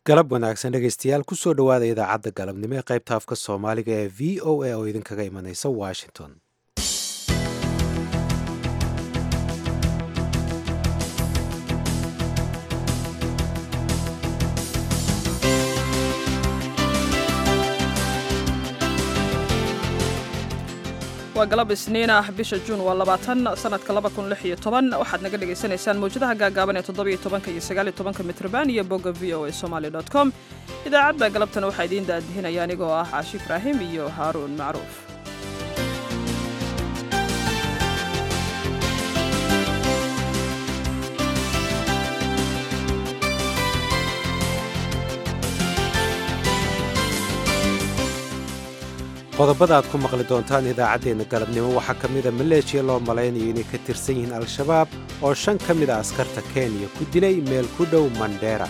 galab wanaagsan dhegaystayaal kusoo dhowaada idaacadda galabnimo ee qaybta afka soomaaliga ee v o a oo idinkaga imanaysa washington. waa galab isniin ah bisha juun waa 20 sanadka 2016 waxaad naga dhagaysanaysaan mawjadaha gaagaaban ee 17 iyo 19 mitrban iyo bogga voasomali.com. idaacadda galabtana waxaa idiin daadihinaya anigoo ah Caashi Ibraahim iyo Haaruun Macruuf. qodobada aad ku maqli doontaan idaacaddeenna galabnimo waxaa ka mida maleeshiya loo malaynayo inay ka tirsan yihiin al-shabaab oo 5 ka mid a askarta Kenya ku dilay meel ku dhow Mandera.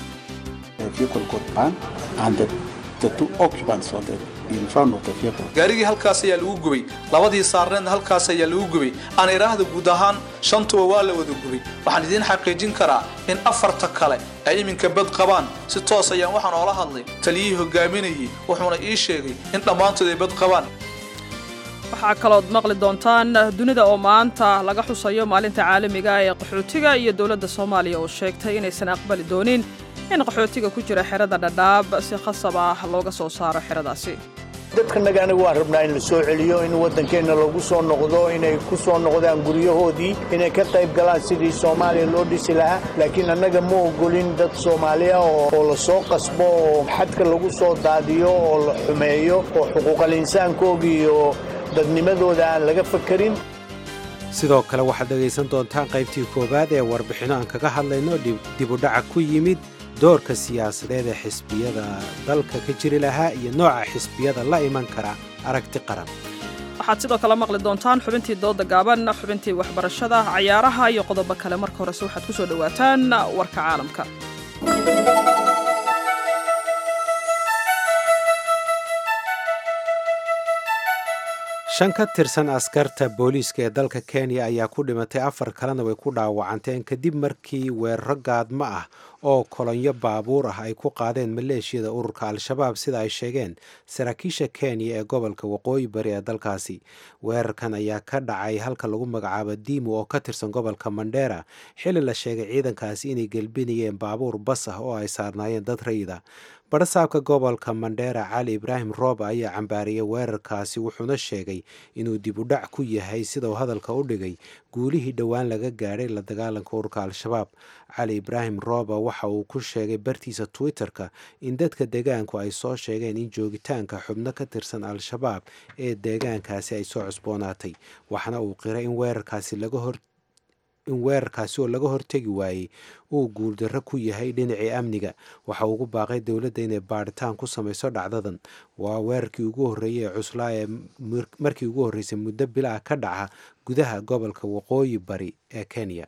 gaarigii halkaas ayaa lagu gubay, labadii saarneedna halkaas ayaa lagu gubay. aan iraahdo guud ahaan shantuba waa la wada gubay. waxaan idiin xaqiijin karaa in 4 kale ay iminka bad qabaan. si toos ayaan waxaan oola hadlay taliyihii hogaaminayay wuxuuna ii sheegay in dhammaantood ay bad qabaan. waxaa kalood maqli doontaan dunida oo maanta laga xusayo maalinta caalamiga ah ee qaxootiga iyo dowladda Soomaaliya oo sheegtay inaysan aqbali doonin in qaxootiga ku jira xerada Dadaab si khasab ah looga soo saaro xeradaasi. dadka nagaanigu waan rabnaa in la soo celiyo in waddankeena lagu soo noqdo inay ku soo noqdaan guryahoodii inay ka qayb galaan sidii Soomaaliya loo dhisi lahaa laakiin annaga ma ogolin dad Soomaaliya oo la soo qasbo oo xadka lagu soo daadiyo oo la xumeeyo oo xuquuqul insaankoodii iyo dadnimadooda aan laga fakarin. sidoo kale waxaad dhegaysan doontaan qaybtii koowaad ee warbixino aan kaga hadlayno dib u dhaca ku yimid doorka siyaasadeed ee xisbiyada dalka ka jiri lahaa iyo nooca xisbiyada la iman kara aragti qaran. waxaad sidoo kale maqli doontaan xubintii dooda gaaban, xubintii waxbarashada, cayaaraha iyo qodobo kale. marka horese waxaad ku soo dhowaataan warka caalamka. shan ka tirsan askarta booliiska ee dalka Kenya ayaa ku dhimatay 4 kalena way ku dhaawacanteen kadib markii weeraro gaadmo ah oo kolonyo baabuur ah ay ku qaadeen maleeshiyada ururka al-shabaab sida ay sheegeen saraakiisha Kenya ee gobolka waqooyi bari ee dalkaasi. weerarkan ayaa ka dhacay halka lagu magacaabo Dimu oo ka tirsan gobolka Mandera xilli la sheegay ciidankaasi inay gelbinayeen baabuur bas ah oo ay saarnaayeen dad rayid ah. barasaabka gobolka Mandera Cali Ibraahim Rooba ayaa cambaariyay weerarkaasi wuxuuna sheegay inuu dib u dhac ku yahay sida uu hadalka u dhigay guulihii dhowaan laga gaadhay la dagaalanka ururka al-shabaab. Cali Ibraahim Rooba waxa uu ku sheegay bartiisa Twitter-ka in dadka deegaanku ay soo sheegeen in joogitaanka xubno ka tirsan al-shabaab ee deegaankaasi ay soo cusboonaatay, waxaana uu qiray in weerarkaasi oo laga hortegi waayey uu guuldarro ku yahay dhinacii amniga. waxa ugu baaqay dowladda inay baadhitaan ku samayso dhacdadan. waa weerarkii ugu horreeyay ee cuslaa ee markii ugu horreysay muddo bil ah ka dhaca gudaha gobolka waqooyi bari ee Kenya.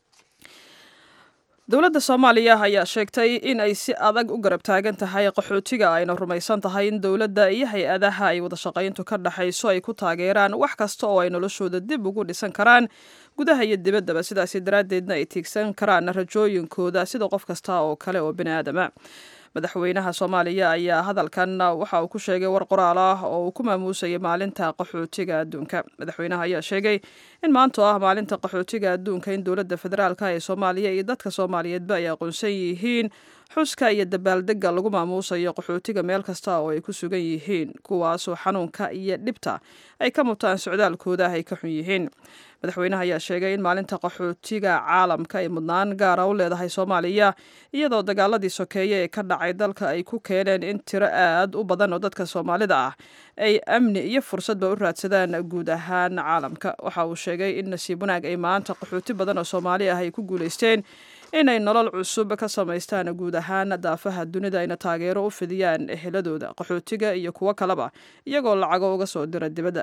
dowladda Soomaaliya ayaa sheegtay in ay si adag u garab taagan tahay qaxootiga ayna rumaysan tahay in dowladda iyo hay-adaha ay wada shaqayntu ka dhaxayso ay ku taageeraan wax kasta oo ay noloshooda dib ugu dhisan karaan gudaha iyo dibaddaba, sidaasi daraaddeedna ay tiigsan karaan rajooyinkooda sida qof kasta oo kale oo bini aadama. madaxweynaha Soomaaliya ayaa hadalkan waxa uu ku sheegay war qoraal ah oo uu ku maamuusay maalinta qaxootiga adduunka. madaxweynaha ayaa sheegay in maanta ah maalinta qaxootiga adduunka in dowladda federaalka ee Soomaaliya iyo dadka Soomaaliyeedba ay aqoonsan yihiin xuska iyo dabaaldegga lagu maamuusayo qaxootiga meel kasta oo ay ku sugan yihiin, kuwaasoo xanuunka iyo dhibta ay ka mutaan socdaalkooda ay ka xun yihiin. madaxweynaha ayaa sheegay in maalinta qaxootiga caalamka ay mudnaan gaara u leedahay Soomaaliya iyadoo dagaaladii sokeeye ee ka dhacay dalka ay ku keeneen in tiro aad u badan oo dadka Soomaalida ah ay amni iyo fursadba u raadsadaan guud ahaan caalamka. waxa uu sheegay in nasiib wanaag ay maanta qaxooti badan oo Soomaali ah ay ku guulaysteen inay nolol cusub ka samaystaan guud ahaan daafaha dunida ayna taageero u fidiyaan eheladooda qaxootiga iyo kuwo kaleba iyagoo lacago uga soo dira dibadda.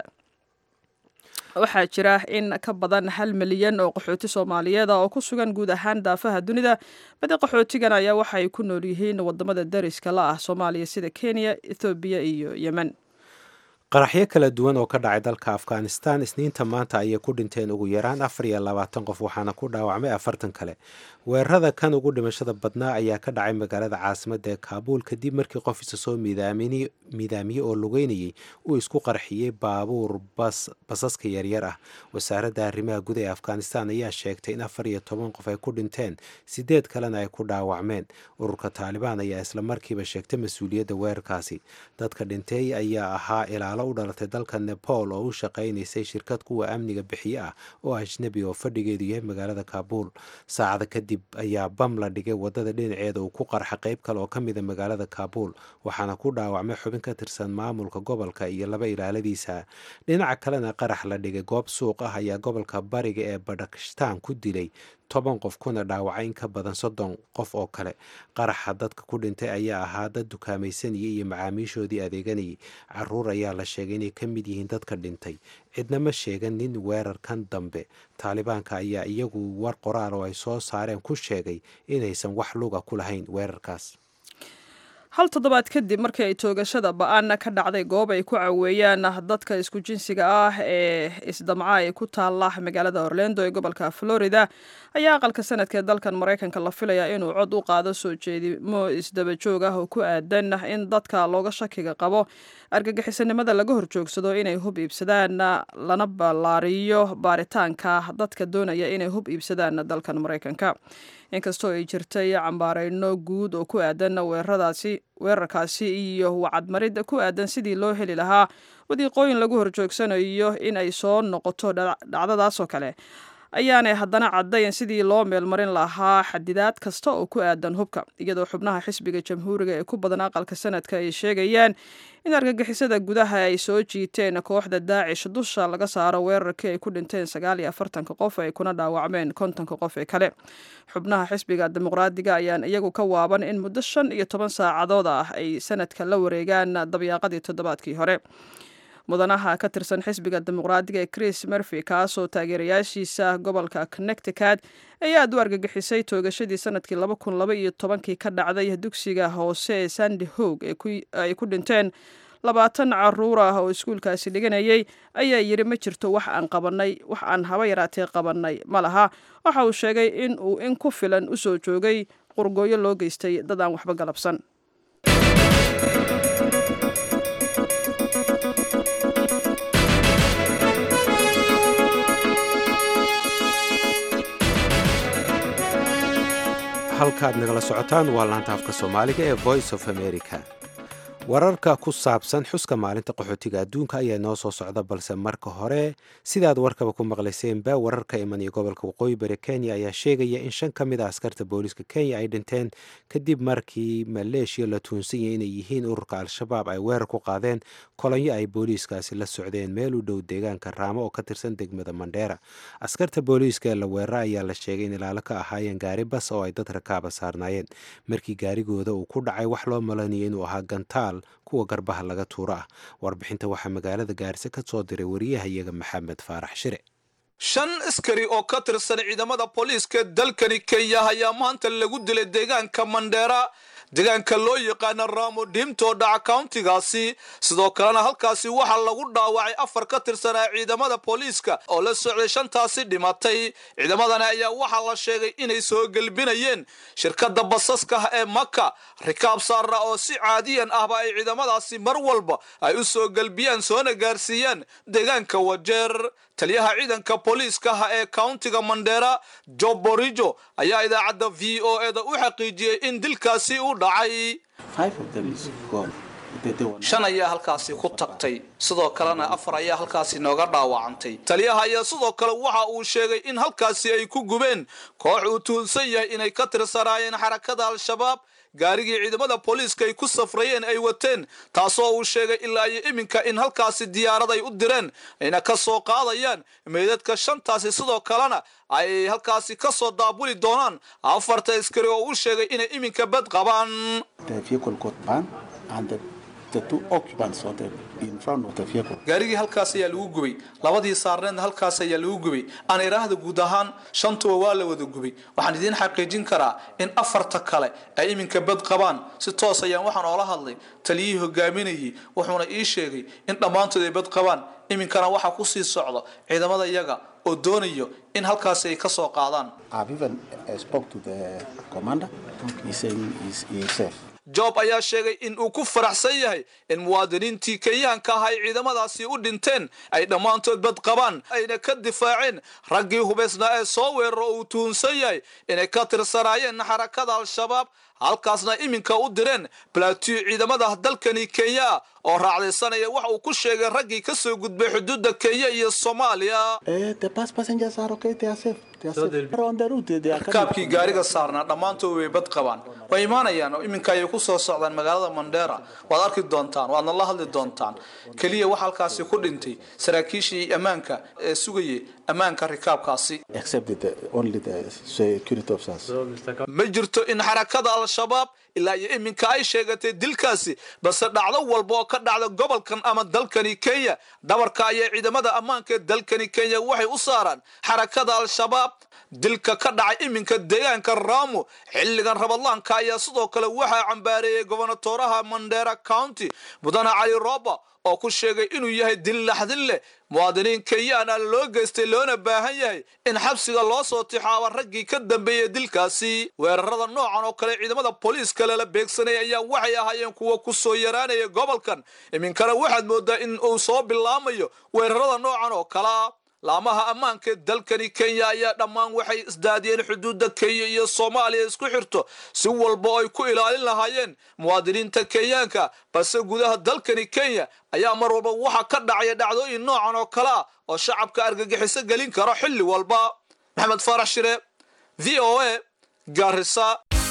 waxaa jira in ka badan 1 milyan oo qaxooti Soomaaliyeed oo ku sugan guud ahaan daafaha dunida. badi qaxootigan ayaa waxay ku nool yihiin wadamada dariska la ah Soomaaliya sida Kenya, Ethiopia iyo Yemen. qaraxyo kala duwan oo ka dhacay dalka afghanistan isniinta maanta ayay ku dhinteen ugu yaraan 24 qof waxaana ku dhaawacmay 40 kale. weerarada kan ugu dhimashada badnaa ayaa ka dhacay magaalada caasimadda ee kaabuul kadib markii qof isa soo midaamiyey oo lugeynayay uu isku qarxiyey baabuur basaska yaryar ah. wasaaradda arrimaha guud ee afghanistan ayaa sheegtay in 14 qof ay ku dhinteen 8 kalena ay ku dhaawacmeen. ururka taalibaan ayaa isla markiiba sheegtay mas-uuliyadda weerarkaasi. dadka dhintay ayaa ahaa ilaalo u dhalatay dalka nepal oo u shaqaynaysay shirkad kuwa amniga bixiye ah oo ajnabi oo fadhigeedu yahay magaalada kaabuul. saacada kadib ayaa bam la dhigay wadada dhinaceeda uu ku qarxa qayb kale oo ka mida magaalada kaabuul waxaana ku dhaawacmay xubin ka tirsan maamulka gobolka iyo 2 ilaaladiisa. dhinaca kalena qarax la dhigay goob suuq ah ayaa gobolka bariga ee badakistaan ku dilay 10 qof kuna dhaawacay in ka badan 30 qof oo kale. qaraxa dadka ku dhintay ayaa ahaa dad dukaamaysanayay iyo macaamiishoodii adeeganayay. caruur ayaa la sheegay inay ka mid yihiin dadka dhintay. cidna ma sheegan nin weerarkan dambe. taalibaanka ayaa iyagu war qoraal oo ay soo saareen ku sheegay inaysan wax luga ku lahayn weerarkaas. hal toddobaad kadib markii ay toogashada ba-aanna ka dhacday goob ay ku caweeyaan dadka isku jinsiga ah ee isdamca ay ku taalla magaalada orlando ee gobolka florida ayaa aqalka sanadka ee dalkan maraykanka la filayaa inuu cod u qaado soo jeedimo isdaba joog ah oo ku aadan in dadka looga shakiga qabo argagixisanimada laga horjoogsado inay hub iibsadaan lana ballaariyo baaritaanka dadka doonaya inay hub iibsadaan dalkan maraykanka. inkastoo ay jirtay cambaareyno guud oo ku aadan weerarkaasi iyo wacadmarid ku aadan sidii loo heli lahaa wadiiqooyin lagu horjoogsanayo in ay soo noqoto dhacdadaasoo kale ayaanay haddana caddayn sidii loo meelmarin lahaa xadidaad kasta oo ku aadan hubka, iyadoo xubnaha xisbiga jamhuuriga ee ku badan aqalka sanadka ay sheegayaan in argagixisada gudaha ay soo jiiteen kooxda daacish dusha laga saaro weerarkii ay ku dhinteen 49 qof ay kuna dhaawacmeen 50 qof ee kale. xubnaha xisbiga dimuqraadiga ayaan iyagu ka waaban in muddo 15 saacadood ah ay sanadka la wareegaan dabyaaqadii toddobaadkii hore. mudanaha ka tirsan xisbiga dimuqraadiga ee Chris Murphy kaasoo taageerayaashiisa gobolka Connecticut ayaa u argagixisay toogashadii sanadkii 2012 ka dhacday dugsiga hoose ee Sandy Hook ay ku dhinteen 20 caruur ah oo iskuulkaasi dhiganayay ayaa yiri ma jirto wax aan haba yaraatee qabanay malaha. waxa uu sheegay in uu in ku filan u soo joogay qurgooyo loo geystay dad aan waxba galabsan. halkaad nagala socotaan waa laanta afka soomaaliga ee voice of america. wararka ku saabsan xuska maalinta qaxootiga adduunka ayaa noo soo socda, balse marka hore sidaad warkaba ku maqlayseenba wararka imanaya gobolka waqooyi bari kenya ayaa sheegaya in 5 ka mid a askarta booliiska kenya ay dhinteen kadib markii maleeshiya la tuunsan yahay inay yihiin ururka al-shabaab ay weerar ku qaadeen kolonyo ay booliiskaasi la socdeen meel u dhow deegaanka raamo oo ka tirsan degmada mandheera. askarta booliiska ee la weerara ayaa la sheegay in ilaalo ka ahaayeen gaari bas oo ay dad rakaaba saarnaayeen. markii gaarigooda uu ku dhacay wax loo malanayay inuu ahaa gantaal kuwa garbaha laga tuuro ah. warbixinta waxaa magaalada gaarisa ka soo diray wariyahayaga maxamed faarax shire. 5 askari oo ka tirsan ciidamada booliiska dalkani Kenya ayaa maanta lagu dilay deegaanka Mandheera, deegaanka loo yaqaan Raamo Dimto dhaca countigaasi. sidoo kalena halkaasi waxa lagu dhaawacay 4 ka tirsan ciidamada booliiska oo la socday 5taasi dhimatay. ciidamadana ayaa waxa la sheegay inay soo galbinayeen shirkadda basaska ee Maka rikaab saara oo si caadiyan ahba ay ciidamadaasi mar walba ay u soo galbiyaan soona gaarsiiyaan deegaanka Wajeer. taliyaha ciidanka booliiska ee countiga Mandheera Job Borijo ayaa idaacadda VOA-da u xaqiijiyay in dilkaasi uu dhacay. 5 ayaa halkaasi ku tagtay, sidoo kalena 4 ayaa halkaasi nooga dhaawacantay. taliyaha ayaa sidoo kale waxa uu sheegay in halkaasi ay ku gubeen koox uu tuunsan yahay inay ka tirsanaayeen xarakada al-shabaab gaarigii ciidamada booliiska ay ku safrayeen ay wateen, taasoo uu sheegay ilaa iyo iminka in halkaasi diyaarad ay u direen ayna ka soo qaadayaan meydadka 5taasi. sidoo kalena ay halkaasi ka soo daabuli doonaan 4 askari oo uu sheegay inay iminka bad qabaan. The two occupants were in front of the vehicle. gaarigii halkaas ayaa lagu gubay labadii saarneedna halkaas ayaa lagu gubay aan iraahdo guud ahaan shantuba waa la wada gubay waxaan idin xaqiijin karaa in afarta kale ay iminka bad qabaan si toos ayaan waxaan oola hadlay taliyihii hogaaminayay wuxuuna ii sheegay in dhammaantood ay bad qabaan iminkana waxa ku sii socdo ciidamada iyaga oo doonayo in halkaas ay ka soo qaadaan. I've even spoke to the commander. He's saying he's safe. Job ayaa sheegay in uu ku faraxsan yahay in muwaadiniintii Kenyaanka ah ay ciidamadaasi u dhinteen ay dhammaantood bad qabaan ayna ka difaaceen raggii hubeysnaa ee soo weeraro uu tuhunsan yahay inay ka tirsanaayeen xarakada al-shabaab halkaasna iminka u direen plateau ciidamada dalkani Kenya oo raacdaysanaya waxa uu ku sheegay raggii ka soo gudbay xuduudda Kenya iyo Soomaaliya. The passengers are okay, they are safe. On the route they are kaabkii gaariga saarnaa dhammaantood way bad qabaan way imaanayaan oo iminka ay ku soo socdaan magaalada Mandera waad arki doontaan waadna la hadli doontaan kaliya waxa halkaasi ku dhintay saraakiishii ammaanka ee sugayay ammaanka rikaabkaasi except only the security officers. ma jirto in xarakada al-shabaab ilaa iyo iminka ay sheegatay dilkaasi balse dhacdo walba oo ka dhacda gobolkan ama dalkani Kenya dhabarka ay ciidamada ammaanka dalkani Kenya waxay u saaraan xarakada al-shabaab dilka ka dhacay iminka deegaanka Ramu xilligan Rabadaanka ayaa sidoo kale waxa cambaareeyay gobernatoraha Mandera County Mudane Ali Roba oo ku sheegay inuu yahay dil laxdin leh muwaadiniin Kenyaan loo geystay loona baahan yahay in xabsiga loo soo tixaabo raggii ka dambeeyay dilkaasi weerarada noocan oo kale ciidamada booliiska la beegsanay ayaa waxay ahaayeen kuwa ku soo yaraanaya gobolkan iminkana waxaad moodaa in uu soo bilaamayo weerarada noocan oo kala laamaha ammaanka dalkani Kenya ayaa dhammaan waxay isdaadiyeen xuduudda Kenya iyo Soomaaliya isku xirto si walba ay ku ilaalin lahaayeen muwaadiniinta Kenyaanka balse gudaha dalkani Kenya ayaa mar walba waxa ka dhacaya dhacdooyin noocan oo kala oo shacabka argagixiso galin karo xilli walba. Maxamed Farax Shire VOA Garissa.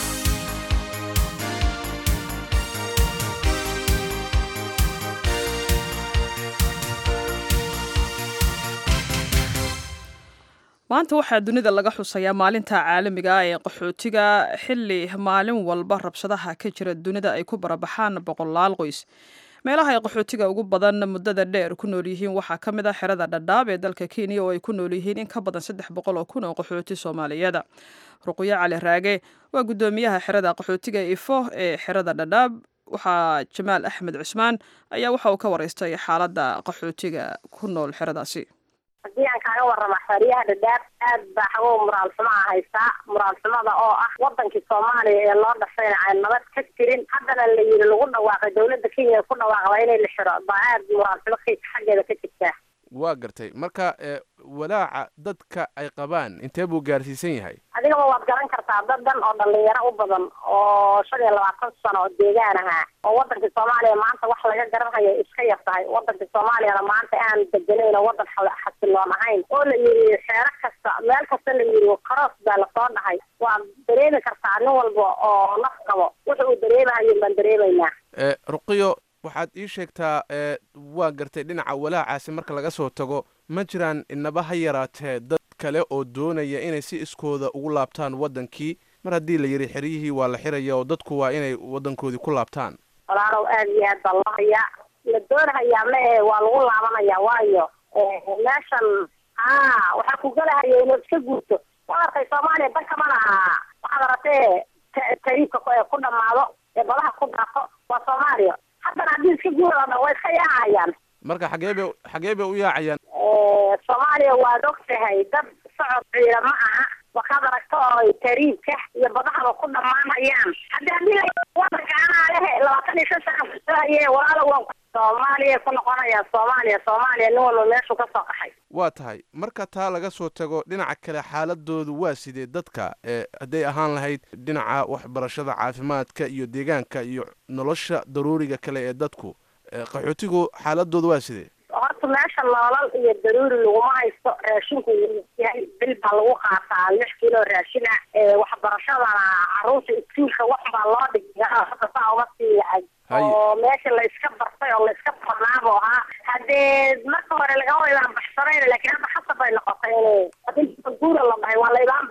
maanta waxaa dunida laga xusayaa maalinta caalamiga ah ee qaxootiga xilli maalin walba rabshadaha ka jira dunida ay ku barabaxaan boqolaal qoys meelaha ay qaxootiga ugu badan muddada dheer ku nool yihiin waxaa ka mid ah xerada Dadaab ee dalka Kenya oo ay ku nool yihiin in ka badan 300 oo kun oo qaxooti Soomaaliyeed. Ruqyo Cali Raage waa gudoomiyaha xerada qaxootiga Ifo ee xerada Dadaab waxaa Jamaal Axmed Cusmaan ayaa waxa uu ka wareystay xaaladda qaxootiga ku nool xeradaasi. haddii aan kaaga warrama xeryaha Dadaab aad baa xagow muraalsama haysta muraalsamada oo ah wadankii Soomaaliya ee loo dhashay aan nabad ka jirin haddana la yiri lagu dhawaaqay dawladda Kenya ku dhawaaqday inay la xiro baad muraalsamo xaggeeda ka jirta waa gartay marka walaaca dadka ay qabaan intee buu gaarsiisan yahay adiga waad garan kartaa dadan oo dhalinyaro u badan oo 25 sano oo deegaan ah oo wadanka Soomaaliya maanta wax laga garanayo iska yartahay wadanka Soomaaliya maanta aan deganayno wadan xasiloon ahayn oo la yiri xeer kasta meel kasta la yiri qaras baa la soo dhahay waa dareemi kartaa nin walba oo naf qabo wuxuu dareemayo baan dareemaynaa Ruqyo waxaad ii sheegtaa waa gartay dhinaca walaacaasi marka laga soo tago ma jiraan inaba ha yaraatee dad kale oo doonaya inay si iskooda ugu laabtaan wadankii mar haddii la yiri xeriyihii waa la xiraya oo dadku waa inay wadankoodii ku laabtaan walaalow aad iyo aad baa loo hayaa la doonayaa ma waa lagu laabanaya waayo meeshan waxaa ku galahaya inuu iska guurto warkay Soomaaliya danka ma laha waxaad ratee tariifka ku dhamaado ee balaha ku dhaafo waa Soomaaliya haddana haddii iska guurada way iska yaacayaan marka xagee bay u yaacayaan Soomaaliya waa ogtahay dad socod ciidamo ah waxaad aragto oo tariifka iyo badaha ku dhamaanayaan haddii wadanka aan lehe 25 sano ku soo walaalo waa Soomaaliya ku noqonaya Soomaaliya nin walba meeshu ka soo qaxay waa tahay marka taa laga soo tago dhinaca kale xaaladoodu waa sidee dadka haday ahaan lahayd dhinaca waxbarashada caafimaadka iyo deegaanka iyo nolosha daruuriga kale ee dadku qaxootigu xaaladoodu waa sidee horta meesha nolol iyo daruuri laguma haysto raashinku yahay bil baa lagu qaataa 6 kilo raashin waxbarashada caruurta iskuulka wax baa loo dhigaa hadda saa uma sii oo meesha la iska bartay oo la iska barnaabo hadee marka hore laga wada baxsanay laakiin hadda xasab ay noqotay hadii guura la dhahay waa la ilaan baxay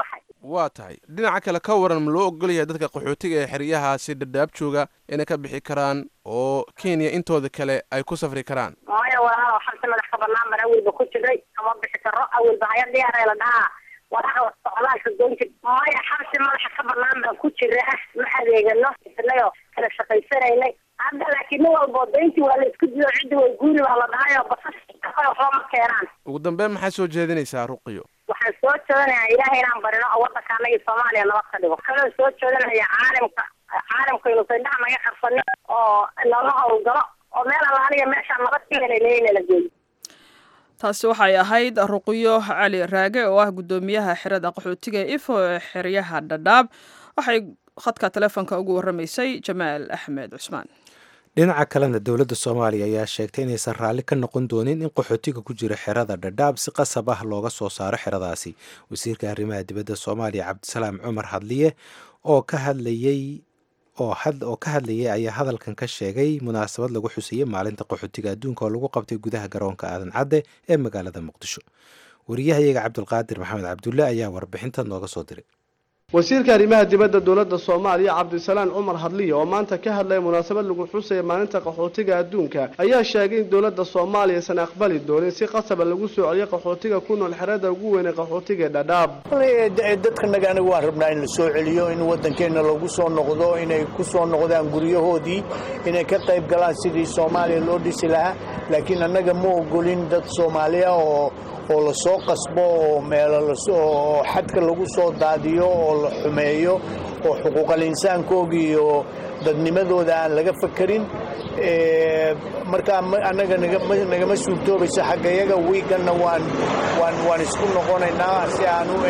waa tahay dhinaca kale ka waran ma loo ogol yahay dadka qaxootiga ee xeryahaasi dhadhaab jooga inay ka bixi karaan oo Kenya intooda kale ay ku safri karaan maya walaalo xabsi madax ka banaan mar awalba ku jiray kama bixi karo awalba haya diyaar la dhahaa walaalo socdaalka goynta maya xabsi madax ka banaan baan ku jiraa ma adeegano isnayo kala shaqaysanaynay hadda laakiin walba deyntii waa la isku diyo cid way guuri waa la dhahayo basas waxba ma keenaan ugu dambeyn maxaa soo jeedinaysaa Ruqiyo waxaan soo jeedinayaa ilaahay inaan barino oo waddankaana iyo Soomaaliya nabad ka dhigo kaloo soo jeedinayaa caalamka inuu saydaha naga qarsanin oo loola howlgalo oo meel alaaniga meeshaan nabad ka helayna la geeyo taasi waxay ahayd Ruqiyo Cali Raage oo ah gudoomiyaha xerada qaxootiga ifo ee xeryaha Dhadhaab waxay khadka telefoonka ugu waramaysay Jamaal Axmed Cusmaan dhinaca kalena dowladda Soomaaliya ayaa sheegtay inaysan raalli ka noqon doonin in qaxootiga ku jira xerada Dhadhaab si qasab ah looga soo saaro xeradaasi wasiirka arrimaha dibadda Soomaaliya Cabdisalaam Cumar Hadliye oo ka hadlayay ayaa hadalkan ka sheegay munaasabad lagu xusiyay maalinta qaxootiga adduunka oo lagu qabtay gudaha garoonka Aadan Cadde ee magaalada Muqdisho wariyahayaga Cabdulqaadir Maxamed Cabdulle ayaa warbixinta nooga soo diray wasiirka arrimaha dibadda dowladda Soomaaliya Cabdisalaam Cumar Hadliye oo maanta ka hadlay munaasabad lagu xusay maalinta qaxootiga adduunka ayaa sheegay in dowladda Soomaaliya aysan aqbali doonin si qasab lagu soo celiyo qaxootiga ku nool xerada ugu weyn ee qaxootiga Dhadhaab dadka naga anigu waan rabnaa in la soo celiyo in wadankeena lagu soo noqdo inay ku soo noqdaan guryahoodii inay ka qayb galaan sidii Soomaaliya loo dhisi lahaa laakiin annaga ma ogolin dad Soomaaliya oo la soo qasbo oo meel la soo xadka lagu soo daadiyo oo la xumeeyo oo xuquuqul insaankoog iyo dadnimadooda aan laga fakarin marka anaga naga suurtoobayso xaggayaga wiiganna waan isku noqonaynaa si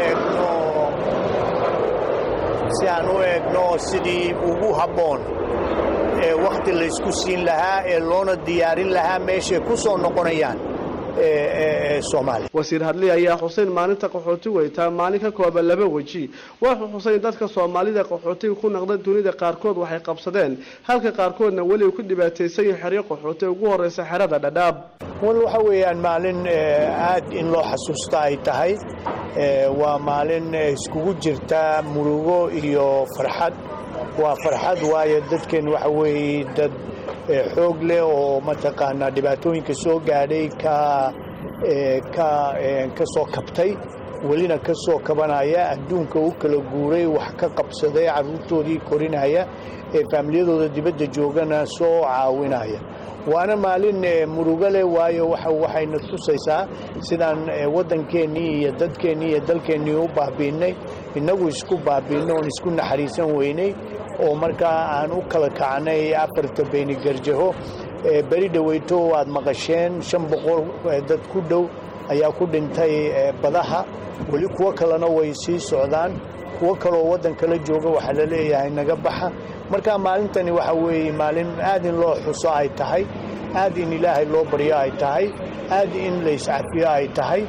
aan u eegno sidii ugu habboon waqti la isku siin lahaa ee loona diyaarin lahaa meeshay ku soo noqonayaan Soomaaliya wasiir Hadliye ayaa xuseen maalinta qaxootiga ay tahay maalin ka kooban laba waji wuxuu xuseen dadka Soomaalida qaxootiga ku noqda dunida qaarkood waxay qabsadeen halka qaarkoodna wali ku dhibaataysan yihiin xeryo qaxootiga ugu horeysa xerada Dhadhaab waxa weeyaan maalin aad in loo xasuusto ay tahay waa maalin iskugu jirta murugo iyo farxad waa farxad waayo dadkeen waxa weeye dad xoog leh oo mataqaanaa dhibaatooyinka soo gaadhay ka soo kabtay welina ka soo kabanaya adduunka u kala guuray wax ka qabsaday carruurtoodii korinaya ee faamiliyadooda dibadda joogana soo caawinaya waana maalin murugo leh waayo waxayna tusaysaa sidaan waddankeennii iyo dadkeennii iyo dalkeennii u baabiinay innagu isku baabiinay oon isku naxariisan weynay oo markaa aan u kala kacnay afarta beeni garjaho beri dhaweyto aad maqasheen 500 dad ku dhow ayaa ku dhintay badaha weli kuwa kalena way sii socdaan kuwa kaloo waddan kala jooga waxa la leeyahay naga baxa marka maalintani waxa weeye maalin aad in loo xuso ay tahay aad in ilaahay loo baryo ay tahay aad in la iscafiyo ay tahay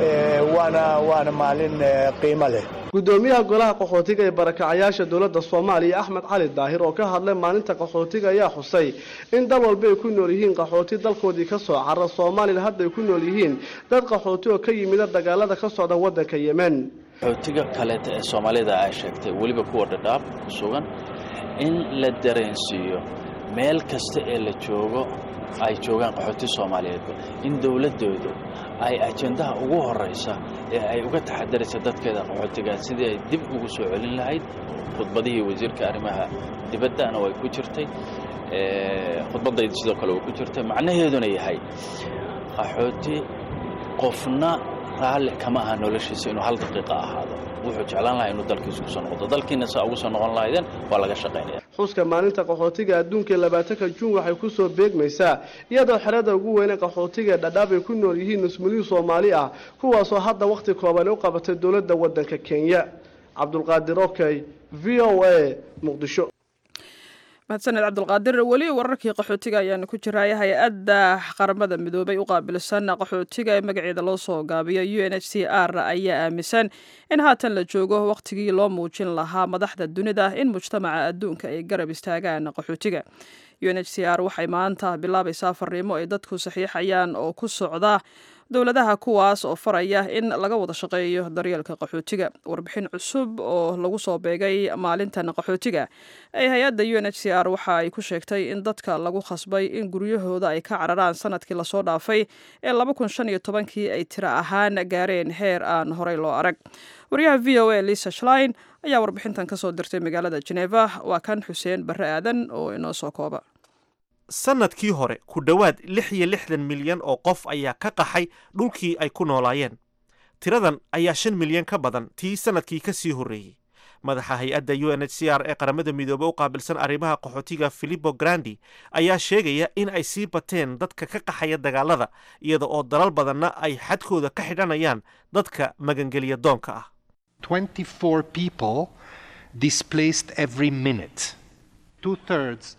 waana maalin qiimo leh gudoomiyaha golaha qaxootiga ee barakacayaasha dowladda Soomaaliya Axmed Cali Daahir oo ka hadlay maalinta qaxootiga ayaa xusay in dal walba ay ku nool yihiin qaxooti dalkoodii ka soo carra Soomaaliya hadda ay ku nool yihiin dad qaxooti oo ka yimid dagaalada ka socda waddanka Yemen qaxootiga kale ee Soomaalida ay sheegtay waliba kuwa Dhadhaab ku sugan in la dareensiiyo meel kasta ee la joogo ay joogaan qaxooti Soomaaliyeed in dawladoodu ay ajendaha ugu horeysa ee ay uga taxadarayso dadkeeda qaxootiga sidii ay dib ugu soo celin lahayd khudbadii wasiirka arrimaha dibadda way ku jirtay khudbadaydu sidoo kale way ku jirtay macnaheeduna yahay qaxooti qofna raali kama aha noloshiisa inuu hal daqiiqo ahaado wuxuu jeclaan lahaa inuu dalkiisa ku soo noqdo dalkiina saa ugu soo noqon lahaydeen waa laga shaqeynaya xuska maalinta qaxootiga adduunka 20 Juun waxay ku soo beegmaysaa iyadoo xerada ugu weyn ee qaxootiga Dhadhaab ay ku nool yihiin nusmulii Soomaali ah kuwaas oo hadda waqti kooban u qabatay dowladda waddanka Kenya Cabdulqaadir Okay VOA Muqdisho mahadsaned Cabdulqaadir wali wararkii qaxootiga ayaan ku jiray hay'adda qaramada midoobay u qaabilsan qaxootiga ee magaceeda loo soo gaabiyay UNHCR ayaa aaminsan in haatan la joogo waqtigii loo muujin lahaa madaxda dunida in mujtamaca adduunka ay garab istaagaan qaxootiga UNHCR waxay maanta bilaabaysaa fariimo ay dadku saxiixayaan oo ku socda dowladaha kuwaas oo faraya in laga wada shaqeeyo daryeelka qaxootiga. Warbixin cusub oo lagu soo beegay maalintan qaxootiga ay hay-adda UNHCR waxa ay ku sheegtay in dadka lagu khasbay in guryahooda ay ka cararaan sanadkii lasoo dhaafay ee 2015 ay tiro ahaan gaareen heer aan horey loo arag. wariyaha VOA Lisa Schlein ayaa warbixintan ka soo dirtay magaalada Geneva. Waa kan Xuseen Barre Aadan oo inoo soo kooba. sanadkii hore ku dhowaad 66 milyan oo qof ayaa ka qaxay dhulkii ay ku noolaayeen. tiradan ayaa 5 milyan ka badan tii sanadkii ka sii horreeyey. madaxa hay-adda UNHCR ee qaramada midoobay u qaabilsan arrimaha qaxootiga Filippo Grandi ayaa sheegaya in ay sii bateen dadka ka qaxaya dagaalada iyada oo dalal badanna ay xadkooda ka xidhanayaan dadka magangeliya doonka ah. 24 people displaced every minute. 2/3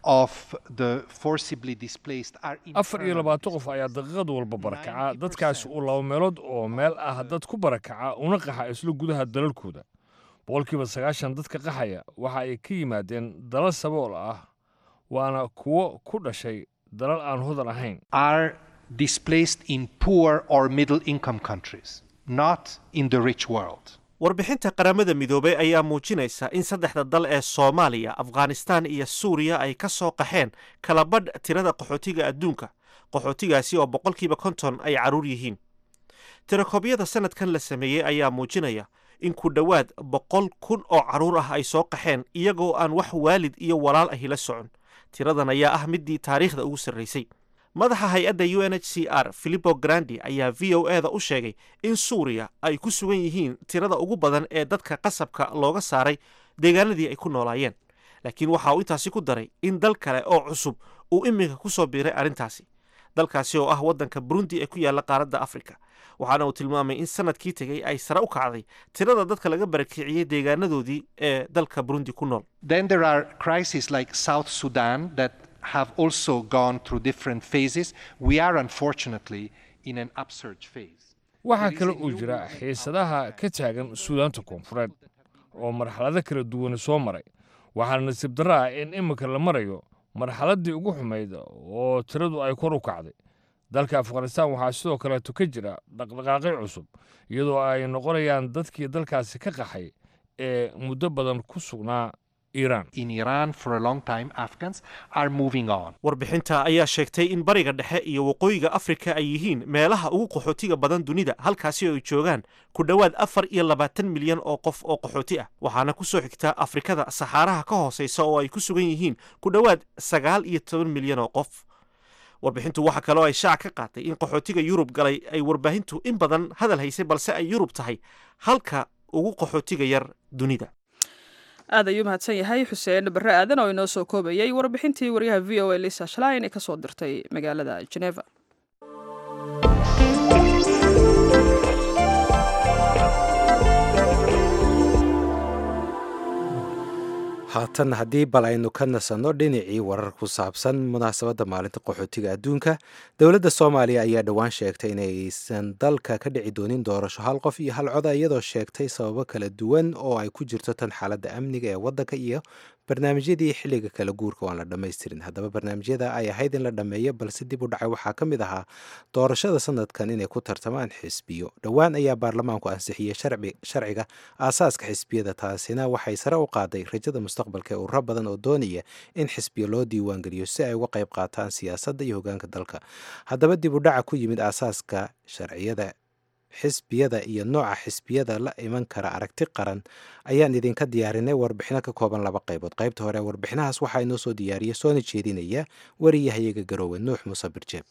of the forcibly displaced are in 24 qof ayaa daqiiqad walba barakaca. dadkaasi uu laba meelood oo meel ah dad ku barakaca una qaxa isla gudaha dalalkooda. boqolkiiba 90 dadka qaxaya waxa ay ka yimaadeen dalal sabool ah waana kuwo ku dhashay dalal aan hodan ahayn. are displaced in poor or middle income countries, not in the rich world. warbixinta qaramada midoobay ayaa muujinaysa in saddexda dal ee Soomaaliya, Afghanistan iyo Suuriya ay ka soo qaxeen kala badh tirada qaxootiga adduunka. qaxootigaasi oo boqolkiiba 50 ay caruur yihiin. tirakoobyada sanadkan la sameeyey ayaa muujinaya in ku dhowaad 100,000 oo caruur ah ay soo qaxeen iyagoo aan wax waalid iyo walaal ahi la socon. tiradan ayaa ah midii taariikhda ugu sarreysay. madaxa hay-adda UNHCR Filippo Grandi ayaa VOA-da u sheegay in Suuriya ay ku sugan yihiin tirada ugu badan ee dadka qasabka looga saaray deegaanadii ay ku noolaayeen. laakiin waxa uu intaasi ku daray in dal kale oo cusub uu iminka ku soo biiray arrintaasi. dalkaasi oo ah waddanka Burundi ee ku yaalla qaaradda Afrika. waxaana uu tilmaamay in sanadkii tegay ay sare u kacday tirada dadka laga barakiciyey deegaanadoodii ee dalka Burundi ku nool. Then there are crises like South Sudan that have also gone through different phases. We are unfortunately in an upsurge phase. waxaa kale oo jira xiisadaha ka taagan Suudaanta Koonfureed oo marxalado kala duwan soo maray. waxaana nasiib darro ah in imika la marayo marxaladii ugu xumayd oo tiradu ay kor u kacday. dalka Afghanistan waxaa sidoo kale ka jira dhaqdhaqaaqyo cusub iyadoo ay noqonayaan dadkii dalkaasi ka qaxay ee muddo badan ku sugnaa Iran. In Iran for a long time Afghans are moving on. warbixinta ayaa sheegtay in bariga dhexe iyo waqooyiga Afrika ay yihiin meelaha ugu qaxootiga badan dunida, halkaasi oo ay joogaan ku dhowaad 24 milyan oo qof oo qaxooti ah. waxaana ku soo xigta Afrikada Saxaraha ka hooseysa oo ay ku sugan yihiin ku dhowaad 19 milyan oo qof. warbixintu waxa kale oo ay shaac ka qaatay in qaxootiga Yurub galay ay warbaahintu in badan hadal haysay balse ay Yurub tahay halka ugu qaxootiga yar dunida. aad ayuu mahadsan yahay Xuseen Barre Aadan oo inoo soo koobayay warbixintii wariyaha VOA Lisa Schlein ee ka soo dirtay magaalada Geneva. haatan haddii bal aynu ka nasanno dhinacii warar ku saabsan munaasabadda maalinta qaxootiga adduunka. dowladda Soomaaliya ayaa dhowaan sheegtay inaysan dalka ka dhici doonin doorasho hal qof iyo hal cod, iyadoo sheegtay sababo kala duwan oo ay ku jirto tan xaaladda amniga ee waddanka iyo barnaamijyadii xilliga kala guurka oo aan la dhammaystirin. haddaba barnaamijyada ay ahayd in la dhammeeyo balse dib u dhacay waxaa ka mid ahaa doorashada sanadkan inay ku tartamaan xisbiyo. dhowaan ayaa baarlamaanku ansixiyey sharciga aasaaska xisbiyada, taasina waxay sare u qaaday rajada mustaqbalka ee ururo badan oo doonaya in xisbiyo loo diiwaangeliyo si ay uga qayb qaataan siyaasadda iyo hoggaanka dalka. haddaba dib u dhaca ku yimid aasaaska sharciyada xisbiyada iyo nooca xisbiyada la iman kara aragti qaran ayaan idinka diyaarinay warbixino ka kooban 2 qaybood. qaybta hore warbixinahaas waxaa inoo soo diyaariyey soona jeedinaya wariyahayaga Garoowe Nuux Muuse Birjeeb.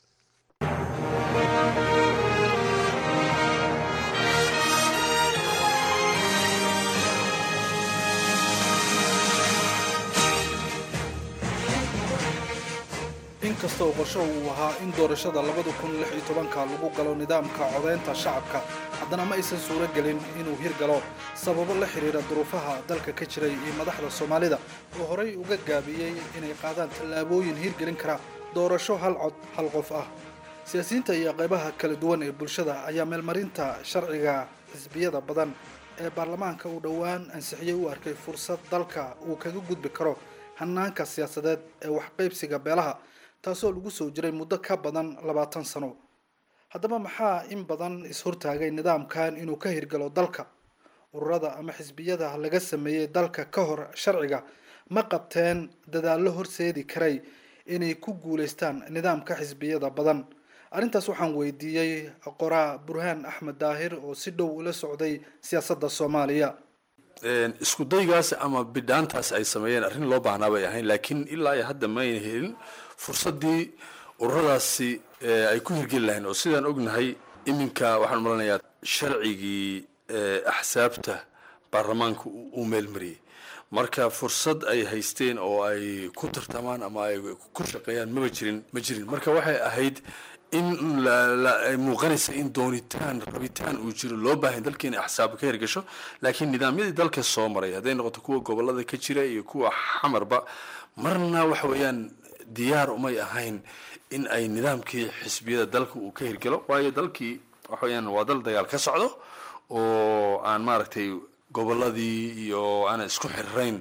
inkasta oo qorsho uu ahaa in doorashada 2016 lagu galo nidaamka codeynta shacabka, haddana ma aysan suuro gelin inuu hirgalo sababo la xiriira duruufaha dalka ka jiray iyo madaxda Soomaalida oo horey uga gaabiyey inay qaadaan tallaabooyin hirgelin kara doorasho hal cod hal qof ah. siyaasiyiinta iyo qaybaha kala duwan ee bulshada ayaa meelmarinta sharciga xisbiyada badan ee baarlamaanka uu dhowaan ansixiyey u arkay fursad dalka uu kaga gudbi karo hannaanka siyaasadeed ee wax qaybsiga beelaha, taasoo lagu soo jiray muddo ka badan 20 sano. haddaba maxaa in badan is-hortaagay nidaamkan inuu ka hirgalo dalka? ururada ama xisbiyada laga sameeyey dalka ka hor sharciga ma qabteen dadaallo horseedi karay inay ku guulaystaan nidaamka xisbiyada badan? arrintaas waxaan weydiiyey qoraa burhaan axmed daahir oo si dhow ula socday siyaasadda Soomaaliya. isku daygaas ama bidhaantaas ay sameeyeen arrin loo baahnaa bay ahayn, laakiin ilaa iyo hadda ma ayna helin fursaddii ururadaasi ay ku hirgeli lahayn. oo sidaan ognahay iminka waxaan malanayaa sharcigii axsaabta baarlamaanka uu meelmariyey, marka fursad ay haysteen oo ay ku tartamaan ama ay ku shaqeeyaan ma jirin. marka waxay ahayd in ay muuqanaysa in doonitaan rabitaan uu jiro loo baahan dalka inay axsaab ka hirgasho, laakiin nidaamyadii dalka soo maray hadday noqoto kuwa gobolada ka jira iyo kuwa xamarba marna waxa weeyaan diyaar umay ahayn in ay nidaamkii xisbiyada dalka uu ka hirgalo, waayo dalkii waxa weeyaan waa dal dagaal ka socdo oo aan maaragtay goboladii iyo aan isku xirirayn,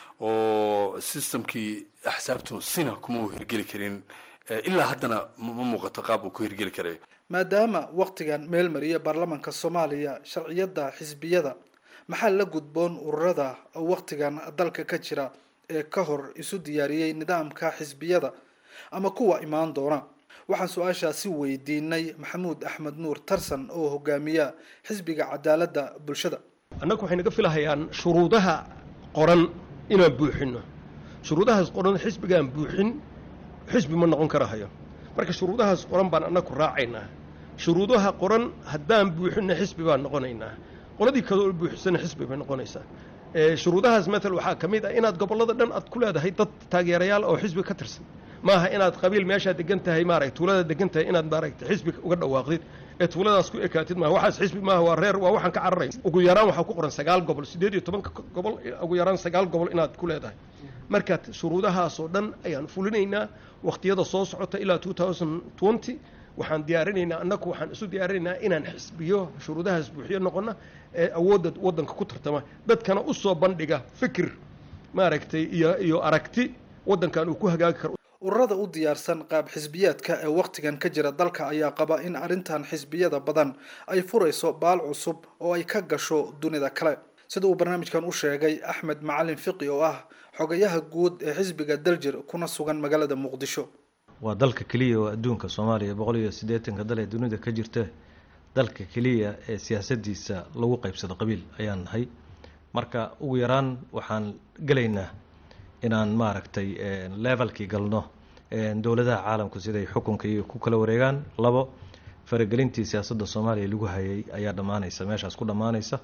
oo systemkii axsaabtu sina kuma uu hirgeli karin, ilaa haddana ma muuqato qaab uu ku hirgeli karayo. maadaama waqtigan meel mariya baarlamaanka Soomaaliya sharciyada xisbiyada, maxaa la gudboon ururada waqtigan dalka ka jira ee ka hor isu diyaariyay nidaamka xisbiyada ama kuwa imaan doona? waxaan su-aashaasi weydiinay Maxamuud Axmed Nuur Tarsan oo hogaamiya xisbiga cadaaladda bulshada. annagu waxay naga filahayaan shuruudaha qoran inaan buuxino. shuruudahaas qoran xisbigaan buuxin xisbi ma noqon karahayo. marka shuruudahaas qoran baan annagu raacaynaa. shuruudaha qoran haddaan buuxinna xisbi baan noqonaynaa. qoladii kale oo buuxisana xisbi bay noqonaysaa. shuruudahaas matal waxaa ka mid ah inaad gobollada dhan aad ku leedahay dad taageerayaal oo xisbi ka tirsan. maaha inaad qabiil meeshaa degan tahay maaragtay tuulada degan tahay inaad maaragtay xisbi uga dhawaaqdid ee tuuladaas ku ekaatid maaha. waxaas xisbi maaha, waa reer, waa waxaan ka cararay. ugu yaraan waxaa ku qoran 9 gobol, 18 gobol, ugu yaraan 9 gobol inaad ku leedahay. marka shuruudahaasoo dhan ayaan fulinaynaa waqtiyada soo socota ilaa 2020. waxaan diyaarinaynaa annagu waxaan isu diyaarinaynaa inaan xisbiyo shuruudahaas buuxiyo noqona ee awoodda waddanka ku tartama, dadkana u soo bandhiga fikir maaragtay iyo aragti waddankan uu ku hagaagi karo. ururada u diyaarsan qaab xisbiyaadka ee waqtigan ka jira dalka ayaa qaba in arrintan xisbiyada badan ay furayso baal cusub oo ay ka gasho dunida kale, sida uu barnaamijkan u sheegay Axmed Macalin Fiqi oo ah xogayaha guud ee xisbiga Daljir kuna sugan magaalada Muqdisho. waa dalka kaliya oo adduunka Soomaaliya 180 dal ee dunida ka jirta dalka kaliya ee siyaasadiisa lagu qaybsado qabiil ayaan nahay. marka ugu yaraan waxaan galaynaa inaan maaragtay levelkii galno dowladaha caalamku siday xukunka iyo ku kala wareegaan. 2 faragelintii siyaasadda Soomaaliya lagu hayay ayaa dhamaanaysa, meeshaas ku dhamaanaysa.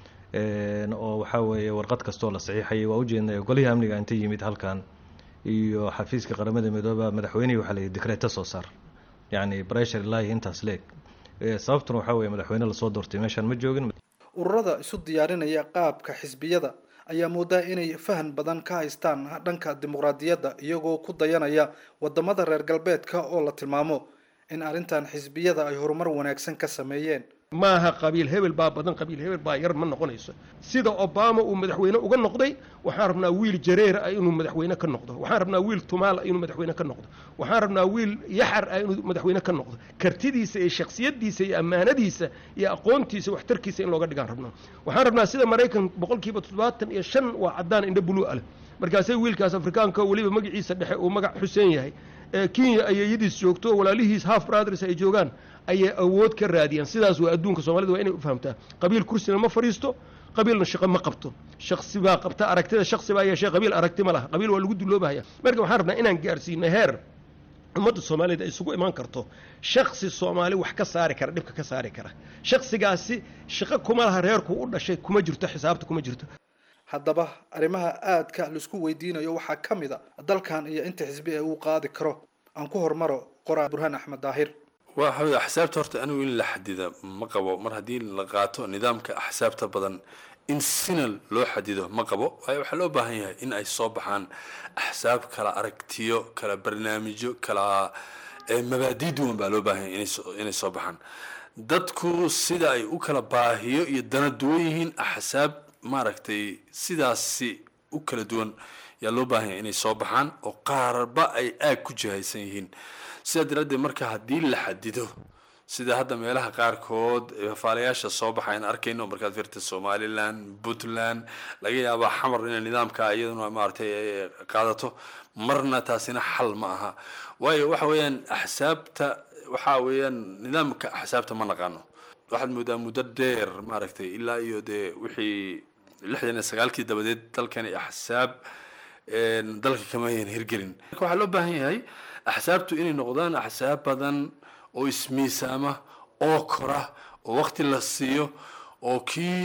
oo waxa weeye warqad kastoo la saxiixay waa u jeednay golaha amniga inta yimid halkan iyo xafiiska qaramada midoobay madaxweynaha waxa la decreto soo saar, yani pressure ilaahi intaas leeg. sababtuna waxa weeye madaxweyne la soo doortay meeshan ma joogin. ururada isu diyaarinaya qaabka xisbiyada ayaa moodaa inay fahan badan ka haystaan dhanka dimuqraadiyadda, iyagoo ku dayanaya wadamada reer galbeedka oo la tilmaamo in arrintan xisbiyada ay horumar wanaagsan ka sameeyeen. maaha qabiil hebel baa badan, qabiil hebel baa yar ma noqonayso. sida Obama uu madaxweyne uga noqday, waxaan rabnaa wiil jareer ah inuu madaxweyne ka noqdo. waxaan rabnaa wiil tumaal ah inuu madaxweyne ka noqdo. waxaan rabnaa wiil yaxar ah inuu madaxweyne ka noqdo. kartidiisa iyo shakhsiyadiisa iyo ammaanadiisa iyo aqoontiisa waxtarkiisa in looga dhigaan rabnaa. waxaan rabnaa sida Mareykan 75% waa cadaan indho blue ah, markaasay wiilkaas Afrikaanka waliba magaciisa dhexe uu magac Xuseen yahay. Kenya ayayadiis joogto, walaalihiis half brothers ay joogaan, ayay awood ka raadiyaan. sidaas waa adduunka Soomaalida waa inay u fahamtaa. qabiil kursina ma fariisto, qabiilna shaqo ma qabto. shakhsi baa qabta aragtida, shakhsi baa yeeshay, qabiil aragti ma laha. qabiil waa lagu duloobaya. marka waxaan rabnaa inaan gaarsiino heer ummadda Soomaalida ay isugu imaan karto shakhsi Soomaali wax ka saari kara, dhibka ka saari kara. shakhsigaasi shaqo kuma laha, reerku u dhashay kuma jirto, xisaabta kuma jirto. haddaba arrimaha aadka la isku weydiinayo waxaa ka mid ah dalkan iyo inta xisbi uu qaadi karo. aan ku hormaro qoraa Burhaan Axmed Daahir. waa xawada axsaabta horta anigu in la xadido ma qabo. mar haddii la qaato nidaamka axsaabta badan in sinal loo xadido ma qabo. waayo waxaa loo baahan yahay in ay soo baxaan axsaab kala aragtiyo, kala barnaamijyo, kala mabaadii duwan baa loo baahan yahay inay soo baxaan. dadku sida ay u kala baahiyo iyo dana duwan yihiin, axsaab maaragtay sidaasi u kala duwan yaa loo baahan yahay inay soo baxaan oo qaarba ay aag ku jihaysan yihiin. sidaa daraaddeed marka haddii la xadido sida hadda meelaha qaarkood faalayaasha soo baxayn arkayno markaad fiirta Somaliland Puntland laga yaabo xamar in nidaamka iyaduna maartay qaadato marna taasina xal ma aha waayo waxa weeyaan axsaabta waxa weeyaan nidaamka axsaabta ma naqaano waxaad moodaa muddo dheer maaragtay ilaa iyo wixii 69kii dabadeed dalkani axsaab dalka kama yan hirgelin waxa loo baahan yahay axsaabtu inay noqdaan axsaab badan oo ismiisaama oo kora oo waqti la siiyo oo kii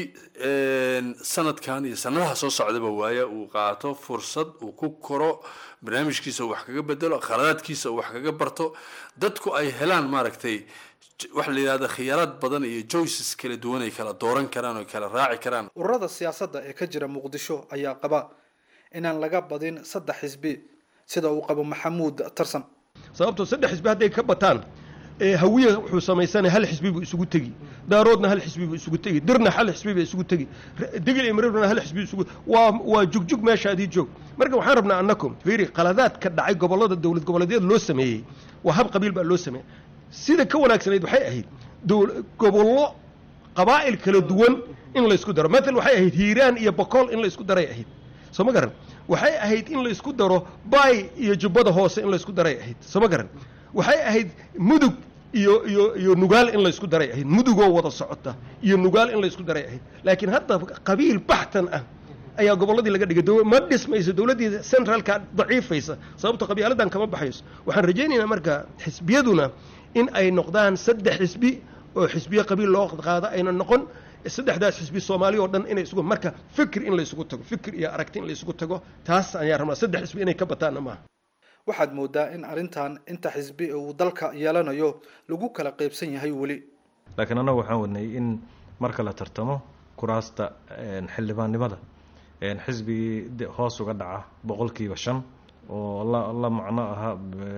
sanadkan iyo sanadaha soo socdaba waaya uu qaato fursad uu ku koro barnaamijkiisa wax kaga bedelo khaladaadkiisa wax kaga barto dadku ay helaan maaragtay wax la yiraahdo khiyaarad badan iyo choices kala duwan ay kala dooran karaan oo kala raaci karaan ururada siyaasadda ee ka jira Muqdisho ayaa qaba inaan laga badin 3 xisbi sida uu qabo Maxamuud Tarsan sababtoo 3 xisbi hadday ka bataan hawiye wuxuu samaysanay hal xisbi buu isugu tagi daaroodna hal xisbi buu isugu tagi dirna hal xisbi buu isugu tagi digil imreerna hal xisbi isugu waa jugjug meeshaadii joog marka waxaan rabnaa annakum fiiri qaladaad ka dhacay gobolada dawlad goboleedyada loo sameeyay waa hab qabiil baa loo sameeyay sida ka wanaagsanayd waxay ahayd gobollo qabaa'il kala duwan in la isku daro مثلا waxay ahayd Hiiraan iyo Boqol in la isku daray ahayd soo ma garan waxay ahayd in la isku daro Bay iyo Jubbada hoose in la isku daray ahayd soo ma garan waxay ahayd Mudug iyo Nugaal in la isku daray ahayd Mudugoo wada socota iyo Nugaal in la isku daray ahayd laakiin hadda qabiil baxtan ah ayaa goboladii laga dhigay ma dhismayso dawladii centralka daciifaysa sababta qabiiladan kama baxayso waxaan rajaynaynaa marka xisbiyaduna in ay noqdaan 3 xisbi oo xisbiye qabiil loo qaado ayna noqon 3daas xisbi Soomaali oo dhan inay isugu marka fikir in la isugu tago fikir iyo aragti in la isugu tago taas ayaan rabnaa 3 xisbi inay ka bataan ma waxaad moodaa in arintan inta xisbi uu dalka yeelanayo lagu kala qaybsan yahay wali laakiin anagu waxaan wadnay in marka la tartamo kuraasta xildhibaannimada xisbi hoos uga dhaca 5% oo la macno aha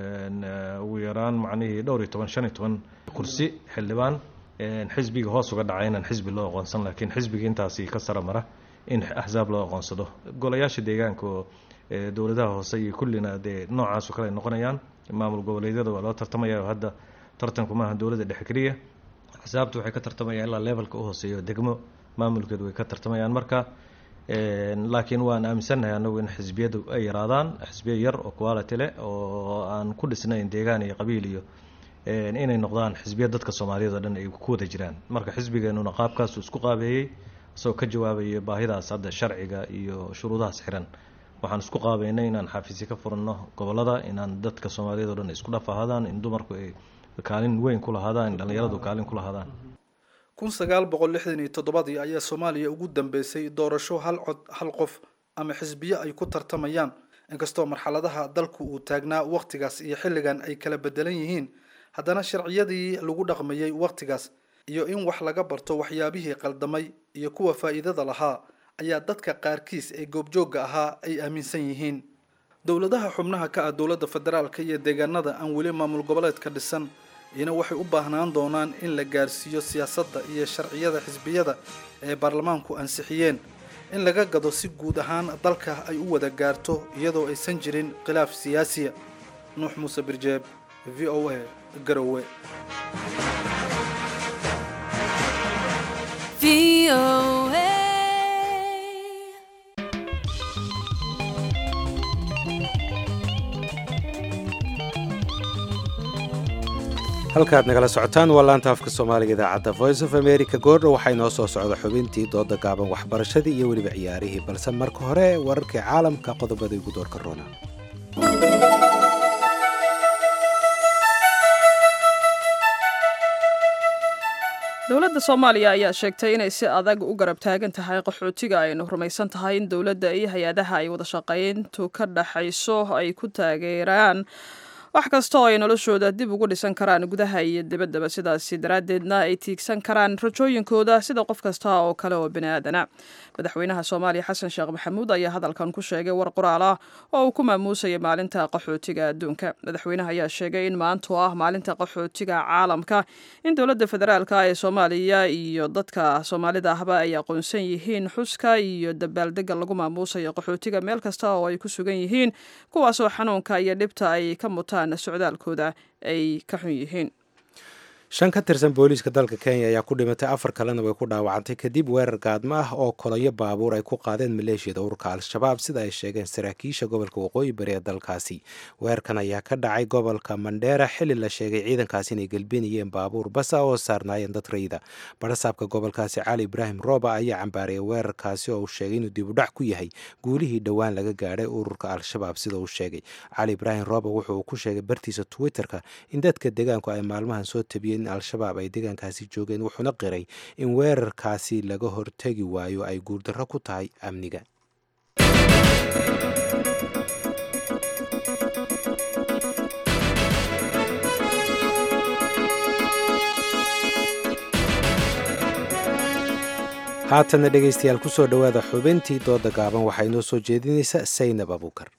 ugu yaraan macnihii 15 kursi xildhibaan xisbiga hoos uga dhacay inaan xisbi loo aqoonsan laakiin xisbiga intaasi ka sara mara in axsaab loo aqoonsado golayaasha deegaanka oo dawladaha hoose iyo kullina noocaas oo kale noqonayaan maamul goboleedyada waa loo tartamayaa hadda tartanku maaha dawladda dhexe kaliya axsaabtu waxay ka tartamayaan ilaa levelka u hooseeyo degmo maamulkeedu way ka tartamayaan marka laakiin waan aaminsanahay anagu in xisbiyadu ay yaraadaan xisbiyo yar oo quality leh oo aan ku dhisnayn deegaan iyo qabiil iyo inay noqdaan xisbiya dadka Soomaaliyeed oo dhan ay ku wada jiraan marka xisbigeenuna qaabkaas uu isku qaabeeyay soo ka jawaabayo baahidaas hadda sharciga iyo shuruudahaas xiran waxaan isku qaabeynay inaan xafiisyo ka furno gobolada inaan dadka Soomaaliyeed oo dhan isku dhafaadaan in dumarku ay kaalin weyn ku lahaadaan dhalinyaradu kaalin ku lahaadaan 1967 ayaa Soomaaliya ugu dambeysay doorasho hal qof ama xisbiye ay ku tartamayaan inkastoo marxaladaha dalku uu taagnaa waqtigaas iyo xilligan ay kala bedelan yihiin haddana sharciyadii lagu dhaqmayay waqtigaas iyo in wax laga barto waxyaabihii qaldamay iyo kuwa faa'iidada lahaa ayaa dadka qaarkiis ee goobjooga ahaa ay aaminsan yihiin dawladaha xubnaha ka ah dawladda federaalka iyo deegaanada aan weli maamul goboleedka dhisan ina waxay u baahnaan doonaan in la gaarsiiyo siyaasadda iyo sharciyada xisbiyada ee baarlamaanku ansixiyeen in laga gado si guud ahaan dalka ay u wada gaarto iyadoo aysan jirin khilaaf siyaasiya nuux muuse birjeeb VOA garowe halkaad nagala socotaan waa laanta afka Soomaaliga idaacadda Voice of America goordhow waxay noo soo socda xubintii dooda gaaban waxbarashadii iyo weliba ciyaarihii balse marka hore wararkii caalamka qodobada ugu doorka roona dowladda Soomaaliya ayaa sheegtay inay si adag u garab taagan tahay qaxootiga aynu rumaysan tahay in dowladda iyo hay'adaha ay wada shaqeyntu ka dhaxayso ay ku taageeraan wax kasta oo ay noloshooda dib ugu dhisan karaan gudaha iyo dibaddaba sidaasi daraaddeedna ay tiigsan karaan rajooyinkooda sida qof kasta oo kale oo bini'aadana madaxweynaha Soomaaliya Xasan Sheekh Maxamuud ayaa hadalkan ku sheegay war qoraal ah oo uu ku maamuusay maalinta qaxootiga adduunka madaxweynaha ayaa sheegay in maanta oo ah maalinta qaxootiga caalamka in dowladda federaalka ee Soomaaliya iyo dadka Soomaalida ahba ay aqoonsan yihiin xuska iyo dabaaldega lagu maamuusayo qaxootiga meel kasta oo ay ku sugan yihiin kuwaas oo xanuunka iyo dhibta ay ka mutaan socdaalkooda ay ka xun yihiin shan ka tirsan booliiska dalka kenya ayaa ku dhimatay 4 kalena way ku dhaawacantay kadib weerar gaadmo ah oo kolonyo baabuur ay ku qaadeen maleeshiyada ururka al-shabaab sida ay sheegeen saraakiisha gobolka waqooyi bari ee dalkaasi. weerarkan ayaa ka dhacay gobolka mandheera xili la sheegay ciidankaasi inay gelbinayeen baabuur basa oo saarnaayeen dad rayida. barasaabka gobolkaasi cali ibraahim rooba ayaa cambaarayay weerarkaasi oo uu sheegay inuu dib u dhac ku yahay guulihii dhowaan laga gaadhay ururka al-shabaab sida uu sheegay. cali ibraahim rooba wuxuu ku sheegay bartiisa twitterka in dadka deegaanku ay maalmahan soo tabiyeen in al-shabaab ay deegaankaasi joogeen, wuxuuna qiray in weerarkaasi laga hortegi waayo ay guuldarro ku tahay amniga. haatana dhegaystayaal ku soo dhowaada xubintii dooda gaaban waxaa inoo soo jeedinaysa saynab abuukar.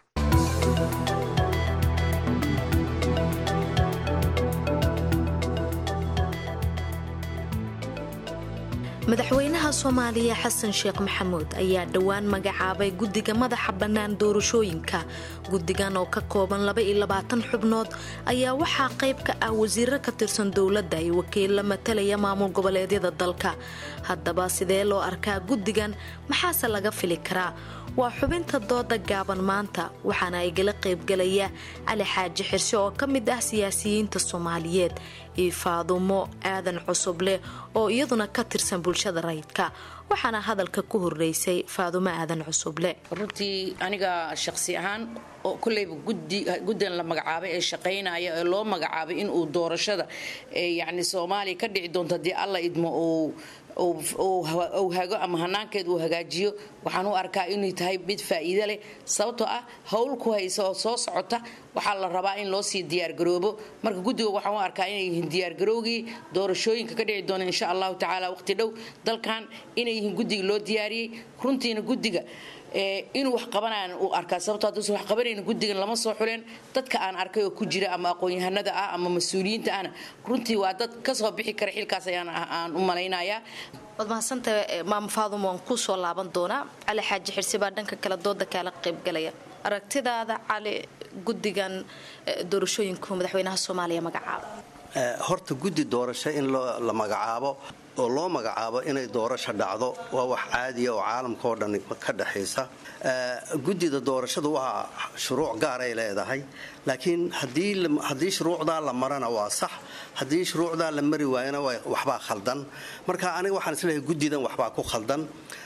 madaxweynaha soomaaliya xasan sheekh maxamuud ayaa dhowaan magacaabay guddiga madaxa bannaan doorashooyinka. guddigan oo ka kooban 22 xubnood ayaa waxaa qayb ka ah wasiiro ka tirsan dowladda iyo wakiilla matalaya maamul goboleedyada dalka. haddaba sidee loo arkaa guddigan, maxaase laga fili karaa? waa xubinta dooda gaaban maanta, waxaana ay gala qaybgalaya cali xaaji xirse oo ka mid ah siyaasiyiinta soomaaliyeed iyo faadumo aadan cusuble oo iyaduna ka tirsan bulshada rayidka. waxaana hadalka ku horeysay faadumo aadan cusuble. runtii aniga shakhsi ahaan oo kulleyba guddigan la magacaabay ee shaqaynaya ee loo magacaabay inuu doorashada yacni soomaaliya ka dhici doonto haddii alla idmo uu hago ama hanaankeed uu hagaajiyo, waxaan u arkaa inay tahay mid faa'iido leh sababtoo ah howl ku haysa oo soo socota waxaa la rabaa in loo sii diyaargaroobo. marka guddiga waxaan u arkaa inay yihiin diyaargarowgii doorashooyinka ka dhici doona insha allahu tacaala waqti dhow dalkan inay yihiin guddiga loo diyaariyey. runtiina guddiga inuu wax qabanayaan uu arkaa sababtoo hadduusan wax qabanayna guddigan lama soo xuleen. dadka aan arkay oo ku jira ama aqoon-yahanada ah ama mas-uuliyiinta ahna runtii waa dad ka soo bixi kara xilkaas aan u malaynayaa. waad mahadsantahay maama faadumo, waan ku soo laaban doonaa. cali xaaji xirsi baa dhanka kale dooda kaala qaybgalaya. aragtidaada cali, guddigan doorashooyinku madaxweynaha soomaaliya magacaabo? horta guddi doorasho in la magacaabo oo loo magacaabo inay doorasho dhacdo waa wax caadiya oo caalamka oo dhan ka dhaxaysa. guddida doorashadu waa shuruuc gaaray leedahay, laakiin haddii shuruucdaa la marana waa sax, haddii shuruucdaa la mari waayana waxbaa khaldan. marka aniga waxaan isleeyahay guddidan waxbaa ku khaldan.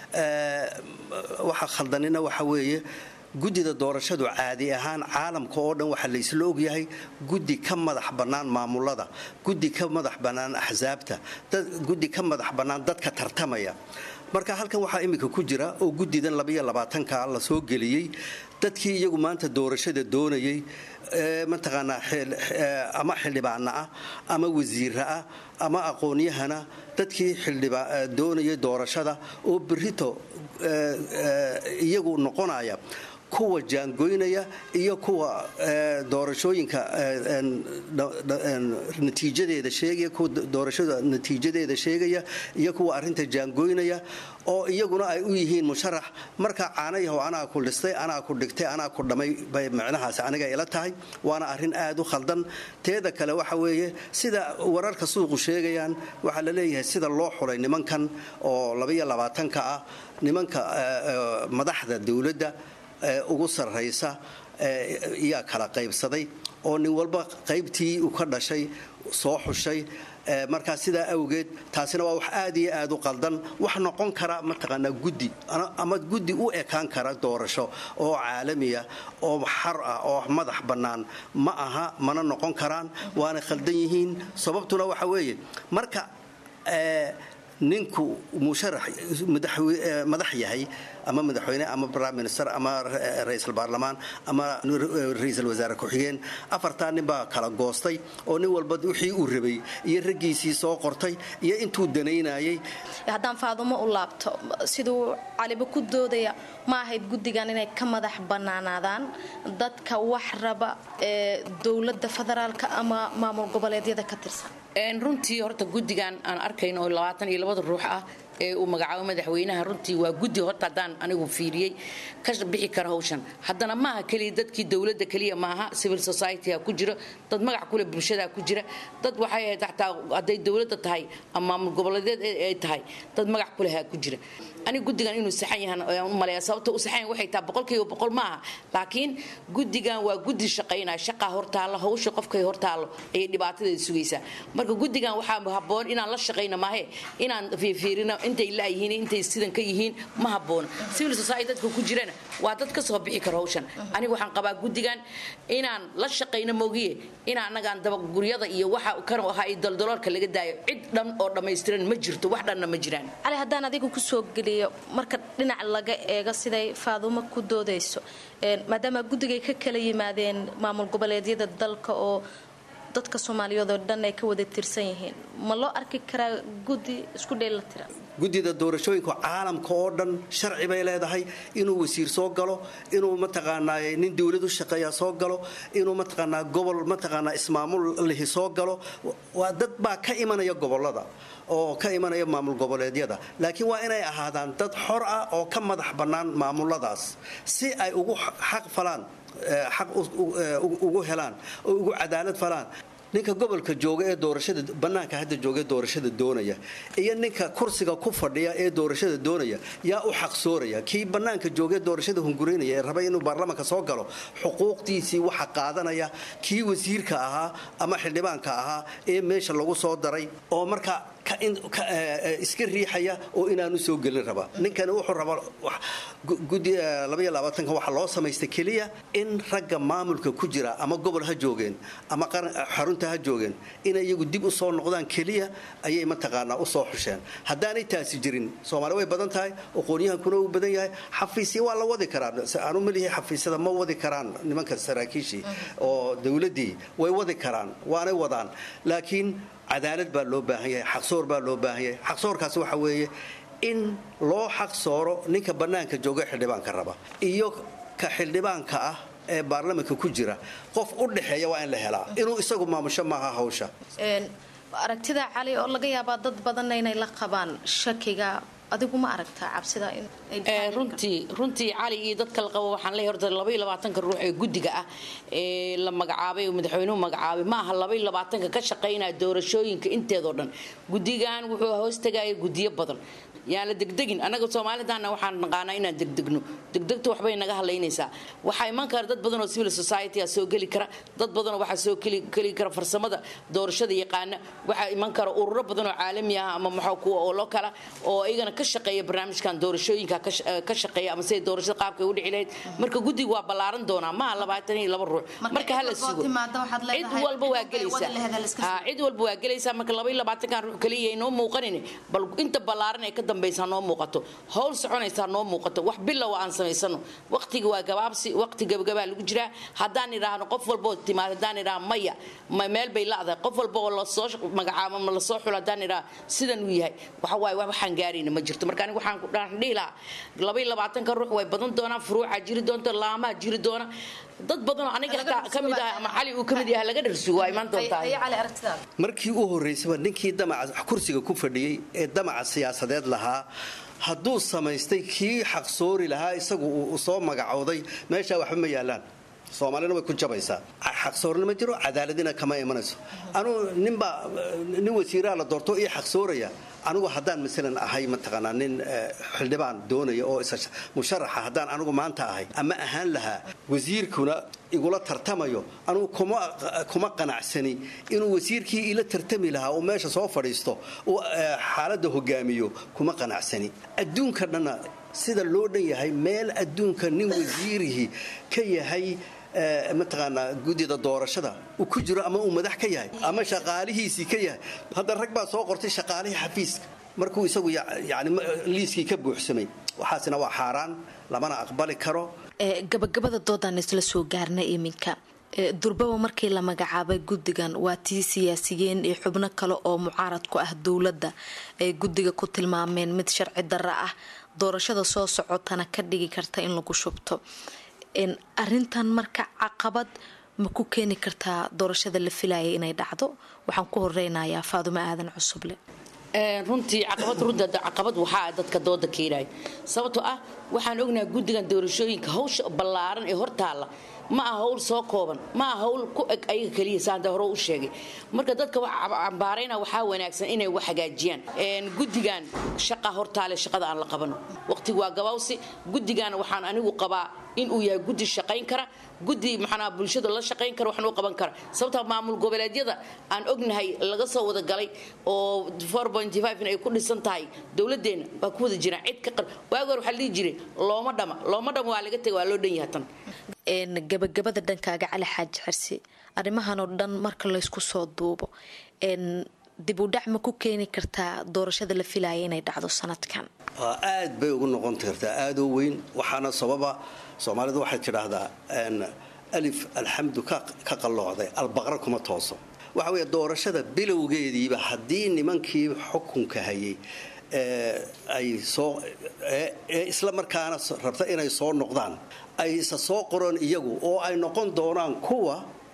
waxa khaldanina waxa weeye guddida doorashadu caadi ahaan caalamka oo dhan waxaa laysla ogyahay guddi ka madax bannaan maamulada, guddi ka madax bannaan axsaabta, guddi ka madax bannaan dadka tartamaya. marka halkan waxaa iminka ku jira oo guddidan 22ka la soo geliyey dadkii iyagu maanta doorashada doonayay mataqaanaa ama xildhibaana ah ama wasiira ah ama aqoonyahana, dadkii doonayay doorashada oo berrito iyagu noqonaya kuwa jaangoynaya iyo kuwa doorashooyinka natiijadeeda sheegaya, kuwa doorashada natiijadeeda sheegaya iyo kuwa arrinta jaangoynaya oo iyaguna ay u yihiin musharax. marka caanayahow anaa ku listay, anaa ku dhigtay, anaa ku dhamay bay micnahaasi aniga ila tahay. waana arrin aad u khaldan. teeda kale waxa weeye sida wararka suuqu sheegayaan, waxaa la leeyahay sida loo xulay nimankan oo 22ka ah, nimanka madaxda dowladda ugu sarraysa iyaa kala qaybsaday oo nin walba qaybtii u ka dhashay soo xushay. markaa sidaa awgeed taasina waa wax aad iyo aad u qaldan. wax noqon kara mataqaanaa guddi ama guddi u ekaan kara doorasho oo caalamiya oo xar ah oo madax bannaan ma aha, mana noqon karaan, waana khaldan yihiin. sababtuna waxa weeye marka ninku musharax madax yahay ama madaxweyne ama prime minister ama ra'iisul baarlamaan ama ra'iisul wasaare ku-xigeen, afartaa nin baa kala goostay oo nin walba wixii uu rabay iyo raggiisii soo qortay iyo intuu danaynayay. haddaan faadumo u laabto, siduu caliba ku doodaya ma ahayd guddigan inay ka madax bannaanaadaan dadka wax raba ee dowladda federaalka ama maamul goboleedyada ka tirsan? runtii horta guddigan aan arkayno oo 22 ruux ah ee uu magacaabo madaxweynaha runtii waa guddi horta haddaan anigu fiiriyey ka bixi kara hawshan haddana maaha keliya dadkii dowladda keliya maaha civil society-a ku jiro dad magac kule bulshada ku jira dad waxay ahayd xataa hadday dowladda tahay ama maamul goboleedeed ay tahay dad magac kuleha ku jira aniga guddigan inuu saxan yahan ayaan u maleeyaa sababta u saxan waxay tahay 100% maaha laakiin guddigan waa guddi shaqaynaya shaqa hortaalo hawsha qofkay hortaalo ay dhibaatadeeda sugaysaa marka guddigan waxaa habboon inaan la shaqayno maahe inaan fiirino intay laayihiin intay sidan ka yihiin ma habboon civil society dadka ku jirana waa dad ka soo bixi kara hawshan aniga waxaan qabaa guddigan inaan la shaqayno moogiye inaan anagaan daba guryada iyo waxa kan waxa ay daldaloolka laga daayo cid dhan oo dhameystiran ma jirto wax dhanna ma jiraan cali haddaan adigu ku soo geliyo marka dhinac laga eego siday Faadumo ku doodayso maadaama guddigay ka kala yimaadeen maamul goboleedyada dalka oo dadka Soomaaliyeed oo dhan ay ka wada tirsan yihiin ma loo arki karaa guddi isku dheelatiran guddida doorashooyinka caalamka oo dhan sharci bay leedahay inuu wasiir soo galo inuu mataqaanaa nin dawladu shaqeeya soo galo inuu mataqaanaa gobol mataqaanaa ismaamul lihi soo galo waa dad baa ka imanaya gobolada oo ka imanaya maamul goboleedyada laakiin waa inay ahaadaan dad xor ah oo ka madax bannaan maamuladaas si ay ugu xaq falaan xaq ugu helaan oo ugu cadaalad falaan ninka gobolka jooga ee doorashada banaanka hadda jooga doorashada doonaya iyo ninka kursiga ku fadhiya ee doorashada doonaya yaa u xaq sooraya kii banaanka jooga doorashada hungureynaya ee raba inuu baarlamaanka soo galo xuquuqdiisii waxa qaadanaya kii wasiirka ahaa ama xildhibaanka ahaa ee meesha lagu soo daray oo marka iska riixaya oo inaanu soo gelin raba ninkani wuxuu rabaa guddi 22 waxa loo samaystay kaliya in ragga maamulka ku jira ama gobol ha joogeen ama xarunta ha joogeen in iyagu dib u soo noqdaan kaliya ayay mataqaanaa u soo xusheen haddaanay taasi jirin Soomaali way badan tahay aqoonyahan kuna u badan yahay xafiisii waa la wadi karaa aanu malihi xafiisada ma wadi karaan nimanka saraakiishii oo dawladii way wadi karaan waanay wadaan laakiin cadaalad baa loo baahan yahay xaqsoor baa loo baahan yahay xaqsoorkaasi waxa weeye in loo xaqsooro ninka banaanka jooga xildhibaanka raba iyo ka xildhibaanka ah ee baarlamaanka ku jira qof u dhaxeeya waa in la helaa inuu isagu maamusho maaha hawsha aragtida cali oo laga yaabaa dad badan inay la qabaan shakiga adigu ma aragtaa cabsida in runtii cali iyo dadka la qabo waxaan leeyahay horta 22 ruux ee guddiga ah ee la magacaabay madaxweynuhu magacaabay ma aha 22 ka shaqeynaa doorashooyinka inteedo dhan guddigan wuxuu hoos tagay guddiyo badan yaa la degdegin anaga Soomaalidaana waxaan naqaanaa inaan degdegno degdegta waxbay naga haleynaysaa waxa iman kara dad badan oo civil society ah soo gali kara dad badan oo waxa soo kali kara farsamada doorashada yaqaana waxa iman kara ururo badan oo caalami ah ama maxaa kuwa oo loo kala oo ayagana ka shaqeeya barnaamijkan doorashooyinka ka shaqeeya ama say doorashada qaabka u dhici lahayd marka guddigu waa balaaran doona ma 22 ruux marka hal sugo cid walba waa galaysaa cid walba waa galaysaa marka 22 ruux kaliya inoo muuqanin bal inta balaaran ay ka dambaysa noo muuqato howl soconaysa noo muuqato wax bilow aan sameysano waqtiga waa gabaabsi waqti gabagaba lagu jira hadaan iraahno qof walba timaad hadaan iraah maya meel bay laadahay qof walba oo la soo magacaabo ma la soo xul hadaan iraah sidan uu yahay waxa waay waxaan gaarina ma jirto marka anigu waxaan ku dhahdhiilaa 22 ruux way badan doonaan furuuca jiri doonto laama jiri doona dad badan aniga kamid ah ama cali uu kamid yahay laga dhirsugo ay man doontaa markii uu horeysay ninkii damaca kursiga ku fadhiyay ee damaca siyaasadeed lahaa hadduu samaystay kii xaqsoori lahaa isagu uu soo magacooday meesha waxba ma yaalaan Soomaalina way ku jabaysaa xaqsoorna ma jiro cadaaladina kama imanayso nin wasiira la doorto iyo xaqsooraya anigu haddaan misalan ahay mataqaanaa nin xildhibaan doonaya oo musharaxa haddaan anigu maanta ahay ama ahaan lahaa wasiirkuna igula tartamayo anigu kuma qanacsani inuu wasiirkii ila tartami lahaa oo meesha soo fadhiisto oo xaaladda hogaamiyo kuma qanacsani adduunka dhanna sida loo dhan yahay meel adduunka nin wasiirihi ka yahay mataqaanaa guddida doorashada uu ku jiro ama uu madax ka yahay ama shaqaalihiisii ka yahay hadda rag baa soo qortay shaqaalihii xafiiska markuu isagu yani liiskii ka buuxsamay waxaasina waa xaaraan lamana aqbali karo gabagabada doodaan isla soo gaarnay iminka durbaba markii la magacaabay guddigan waa tii siyaasiyiin iyo xubno kale oo mucaarad ku ah dowladda ay guddiga ku tilmaameen mid sharci darro ah doorashada soo socotana ka dhigi karta in lagu shubto arintan marka caqabad ma ku keeni kartaa doorashada la filayay inay dhacdo waxaan ku horeynayaa Faadumo Aadan Cusuble runtii caqabad waxaa dadka dooda keenaya sababtoo ah waxaan ognahay guddigan doorashooyinka hawsha ballaaran ee hortaalla ma aha hawl soo kooban ma aha hawl ku eg ayaga keliya saanda hore u sheegay marka dadka cambaarayna waxaa wanaagsan inay wax hagaajiyaan guddigan shaqa hortaale shaqada aan la qabano waqtigu waa gabawsi guddigan waxaan anigu qabaa in uu yahay guddi shaqayn kara guddi maxana bulshada la shaqayn kara waxna u qaban kara sababta maamul goboleedyada aan ognahay laga soo wada galay oo 4.5 in ay ku dhisan tahay dawladeena waa ku wada jiraan cid ka qar waagoor waxa la jiray looma dhama waa laga tagay waa loo dhan yahay tan gabagabada dhankaaga Cali Xaaji Xirsi arrimahan oo dhan marka la isku soo duubo dib u dhac ma ku keeni kartaa doorashada la filayo inay dhacdo sanadkan aad bay ugu noqon kartaa aad u weyn waxaana sababa Soomaalidu waxay tiraahdaa alif alhamdu ka qalloocday albaqra kuma tooso waxa weeye doorashada bilowgeediiba hadii nimankii xukunka hayay ay soo isla markaana rabta inay soo noqdaan ay soo qoran iyagu oo ay noqon doonaan kuwa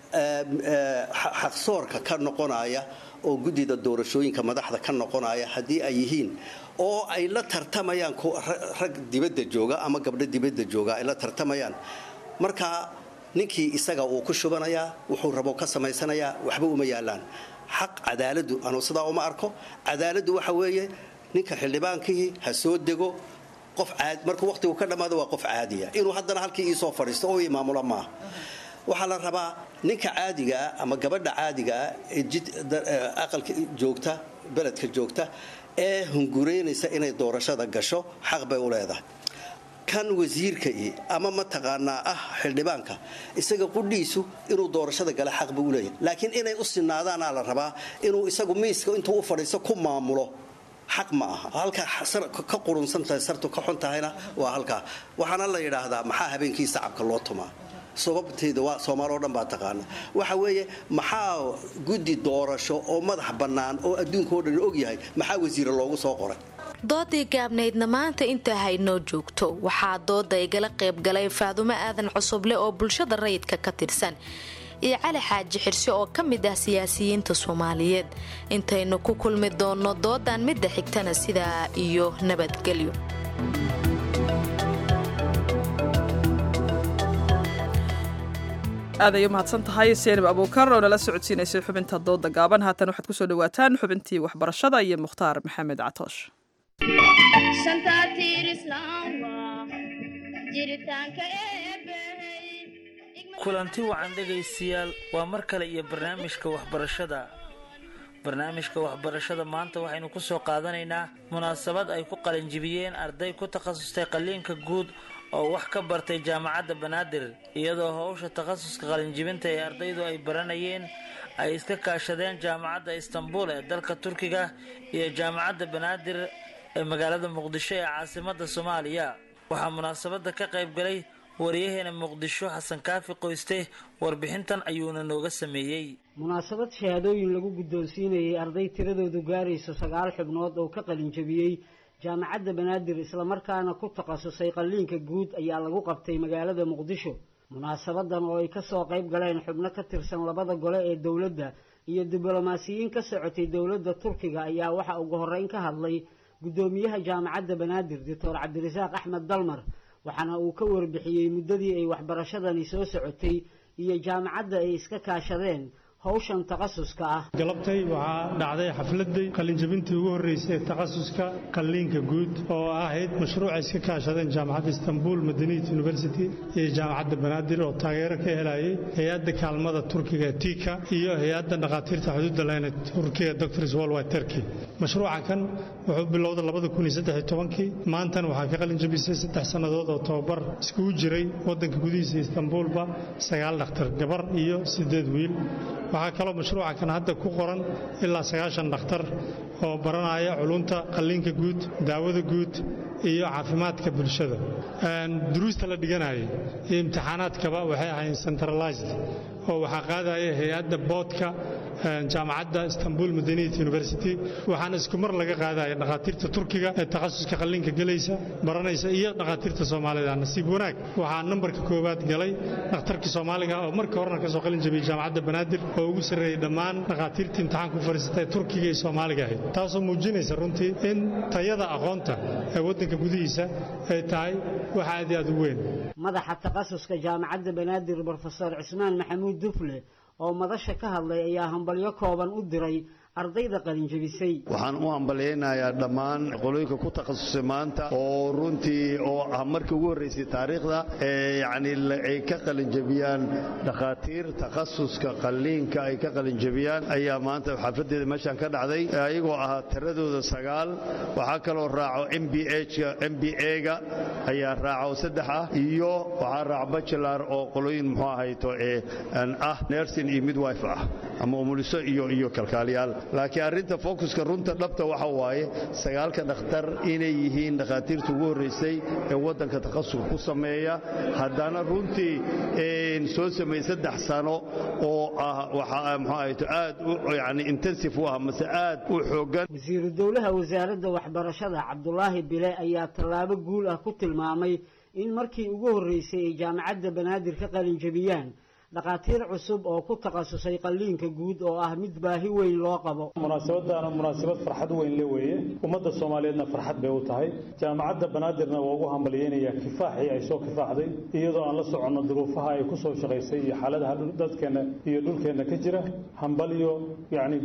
xaqsoorka ka noqonaya oo guddida doorashooyinka madaxda ka noqonaya hadii ay yihiin oo ay la tartamayaan rag dibadda jooga ama gabdho dibadda jooga ay la tartamayaan marka ninkii isaga uu ku shubanayaa wuxuu rabo ka samaysanayaa waxba uma yaalaan xaq cadaaladu anu sidaa uma arko cadaaladu waxa weeye ninka xildhibaankii ha soo dego qof caad markuu waqtigu ka dhamaado waa qof caadiya inuu haddana halkii ii soo fadhiisto oo imaamula maaha waxaa la rabaa ninka caadiga ama gabadha caadiga aqalka joogta beledka joogta ee hungureynaysa inay doorashada gasho xaq bay u leedahay kan wasiirka ama mataqaanaa xildhibaanka isaga qudhiisu inuu doorashada gala xaq buu leeyahay laakiin inay u sinaadaan la rabaa inuu isagu miiska intuu u fadhiisto ku maamulo xaq ma aha halka ka qurunsantahay sartu ka xuntahayna waa halka waxaana la yiraahdaa maxaa habeenkii sacabka loo tumaa sababteeda waa Soomaaliya oo dhan baa taqaana waxa weeye maxaa guddi doorasho oo madax bannaan oo adduunka oo dhan og yahay maxaa wasiir loogu soo qoray doodii gaabnaydna maanta inta haynoo joogto waxaa dooda igala qayb galay Faadumo Aadan Cusuble oo bulshada rayidka ka tirsan iyo Cali Xaaji Xirsi oo ka mid ah siyaasiyiinta Soomaaliyeed intaynu ku kulmi doono doodan midda xigtana sida iyo nabadgelyo aad ay u mahadsan tahay Seenab Abuukar oo nala socodsiinaysay xubinta dooda gaaban haatan waxaad ku soo dhawaataan xubintii waxbarashada iyo Mukhtaar Maxamed Catoosh kulanti wacan dhegaystayaal waa mar kale iyo barnaamijka waxbarashada maanta waxaynu ku soo qaadanaynaa munaasabad ay ku qalinjibiyeen arday ku takhasustay qalliinka guud oo wax ka bartay jaamacadda Banaadir iyadoo hawsha takhasuska qalinjibinta ee ardaydu ay baranayeen ay iska kaashadeen jaamacadda Istanbul ee dalka Turkiga iyo jaamacadda Banaadir ee magaalada Muqdisho ee caasimadda Soomaaliya waxaa munaasabada ka qayb galay wariyaheena Muqdisho Xasan Kaafi Qoyste warbixintan ayuuna nooga sameeyay munaasabad shahaadooyin lagu guddoonsiinayay arday tiradoodu gaarayso 9 xubnood oo ka qalinjibiyay jaamacadda Banaadir isla markaana ku takhasusay qalliinka guud ayaa lagu qabtay magaalada Muqdisho munaasabadan oo ay ka soo qayb galeen xubno ka tirsan labada gole ee dawladda iyo diblomaasiyiin ka socotay dawladda Turkiga ayaa waxa ugu horeyn ka hadlay gudoomiyaha jaamacadda Banaadir Dr. Cabdirasaaq Axmed Dalmar waxaana uu ka warbixiyay muddadii ay waxbarashadani soo socotay iyo jaamacadda ay iska kaashadeen hawshan takhasuska ah galabtay waxaa dhacday xafladii qalinjabintii ugu horeysay takhasuska qalliinka guud oo ahayd mashruuc iska kaashadeen jaamacadda Istanbul Madaniyat University iyo jaamacadda Banaadir oo taageero ka helayay hay'adda kaalmada Turkiga TIKA iyo hay'adda dhaqaatiirta xuduudda leh ee Turkiga Doctors Worldwide Turkey mashruucan wuxuu bilowday 2013 maantana waxaa ka qalinjabisay 3 sanadood oo tababar isku jiray wadanka gudihiisa Istanbulba 9 dhakhtar gabar iyo 8 wiil waxaa kaloo mashruuca kan hadda ku qoran ilaa 9 dhakhtar oo baranaya culunta qalliinka guud daawada guud iyo caafimaadka bulshada duruusta la dhiganayay iyo imtixaanaadkaba waxay ahaayeen centralized oo waxaa qaadaya hay-adda boodka jaamacadda istanbul madaniyat university waxaana isku mar laga qaadaya dhakhaatiirta turkiga ee takhasuska qalliinka gelaysa baranaysa iyo dhakhaatiirta soomaalida nasiib wanaag waxaa nambarka koowaad galay dhakhtarkii soomaaliga oo markii horena ka soo qalin jabiyey jaamacadda banaadir oo ugu sarreeyey dhammaan dhakhaatiirtii imtixaanka u fadhiisatay turkiga iyo soomaaliga ahayd taasoo muujinaysa runtii in tayada aqoonta ee waddanka gudihiisa ay tahay wax aad iyo aad u weyn madaxa takhasuska jaamacadda banaadir brofesor cismaan maxamuud dufle oo madasha ka hadlay ayaa hambalyo kooban u diray ardayda qalin jabisay waxaan u hambalyaynayaa dhammaan qolooyinka ku takhasusay maanta oo runtii oo ah markii ugu horreysay taariikhda yacni ay ka qalin jabiyaan dhakhaatiir takhasuska qalliinka ay ka qalin jabiyaan ayaa maanta xafladeeda meeshaan ka dhacday ayagoo ahaa tiradooda 9 waxaa kaloo raaco MBA-ga ayaa raaco 3 ah iyo waxaa raaco bachelor oo qolooyin muxuu ahayto ah nursing iyo midwife ah ama umuliso iyo kalkaaliyaal laakiin arrinta focuska runta dhabta waxa waaye 9 dhakhtar inay yihiin dhakhaatiirta ugu horreysay ee waddanka takhasuska ku sameeya haddana runtii soo sameeyay 3 sano oo ah waxa muxuu ahayto aad u yani intensive u ah mase aad u xoogan wasiiru dowlaha wasaaradda waxbarashada Cabdullaahi Bile ayaa tallaabo guul ah ku tilmaamay in markii ugu horreysay ay jaamacadda banaadir ka qalin jabiyaan dhakhaatiir cusub oo ku takhasusay qalliinka guud oo ah mid baahi weyn loo qabo munaasabadana munaasabad farxad weyn leh weeye ummadda Soomaaliyeedna farxad bay u tahay jaamacadda banaadirna waa ugu hambalyeynaya kifaaxii ay soo kifaaxday iyadoo aan la socono duruufaha ay ku soo shaqaysay iyo xaaladaha dadkeena iyo dhulkeena ka jira hambalyo yani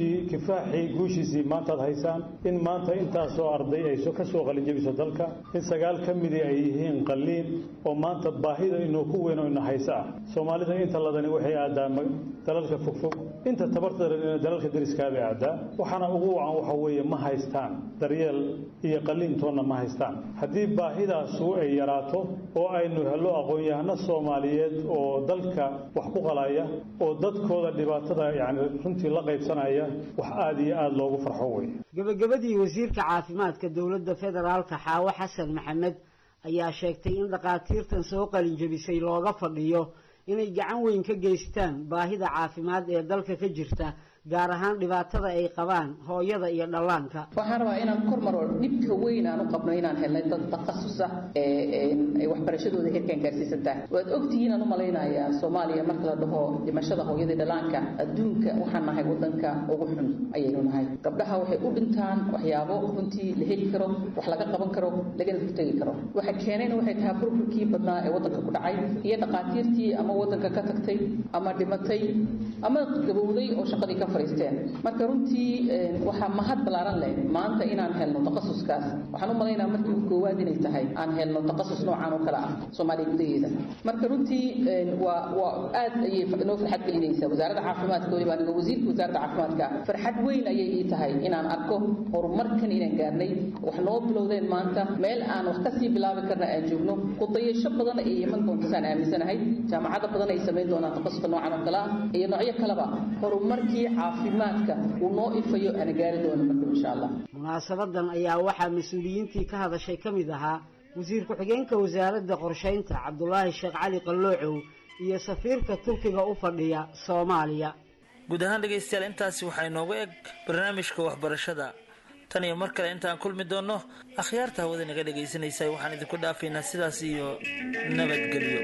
guushiisii maanta aad haysaan in maanta intaas oo arday ay ka soo qalin jabiso dalka in 9 ka mid ay yihiin qalliin oo maanta baahida inuu ku weyn oo ina haysa Soomaalida inta ladani waxay aadaa dalalka fogfog inta tabartana dalalka dariska ay aadaa waxana ugu wacan waxa weeye ma haystaan daryeel iyo qalliintoona ma haystaan hadii baahidaas ay yaraato oo aynu helo aqoon-yahano Soomaaliyeed oo dalka wax ku qalaya oo dadkooda dhibaatada yani runtii la qaybsanaya wax aad iyo aad loogu farxo weeye gabagabadii wasiirka caafimaadka dawladda federaalka Xaawo Xasan Maxamed ayaa sheegtay in dhakhaatiirtan soo qalin jabisay looga fadhiyo inay gacan weyn ka geystaan baahida caafimaad ee dalka ka jirta gaar ahaan dhibaatada ay qabaan hooyada iyo dhallaanka waxaan rabaa inaan kormaro dhibka weyn aan u qabno inaan helnay dad takhasus ah ee waxbarashadooda heerkan gaarsiisanta waad ogtihiin aan u malaynayaa Soomaaliya marka la dhaho dhimashada hooyada iyo dhallaanka adduunka waxaan nahay wadanka ugu xun ayaynu nahay gabdhaha waxay u dhintaan waxyaabo runtii la heli karo wax laga qaban karo lagana hortagi karo waxa keenayna waxay tahay burburkii badnaa ee wadanka ku dhacay iyo dhaqaatiirtii ama wadanka ka tagtay ama dhimatay ama gabowday oo shaqadii ka marka runtii waxa mahad balaaran leh maanta inaan helno takhasuskaas waxaan u maleynayaa markii ugu koowaad inay tahay aan helno takhasus noocan oo kala ah Soomaaliya gudaheeda marka runtii waa aad ayay noo farxad gelinaysaa wasaaradda caafimaadka waliba aniga wasiirka wasaaradda caafimaadka farxad weyn ayay ii tahay inaan arko horumarkan inaan gaarnay wax noo bilowdeen maanta meel aan wax ka sii bilaabi karna aan joogno ku dayasho badan ay iman doontaan aaminsanahay jaamacado badan ay sameyn doonaan takhasuska noocan oo kala ah iyo noocyo kaleba horumarkii caafimaadka uu noo ifayo ana gaari doono marka insha Allah munaasabadan ayaa waxaa mas'uuliyiintii ka hadashay kamid ahaa wasiir ku-xigeenka wasaaradda qorsheynta Cabdullaahi Sheekh Cali Qalloocow iyo safiirka Turkiga u fadhiya Soomaaliya guud ahaan dhageystayaal intaasi waxaa inoogu eg barnaamijka waxbarashada tan iyo mar kale intaan kulmi doono akhyaarta hawada naga dhageysanaysa waxaan idinku dhaafaynaa sidaas iyo nabadgelyo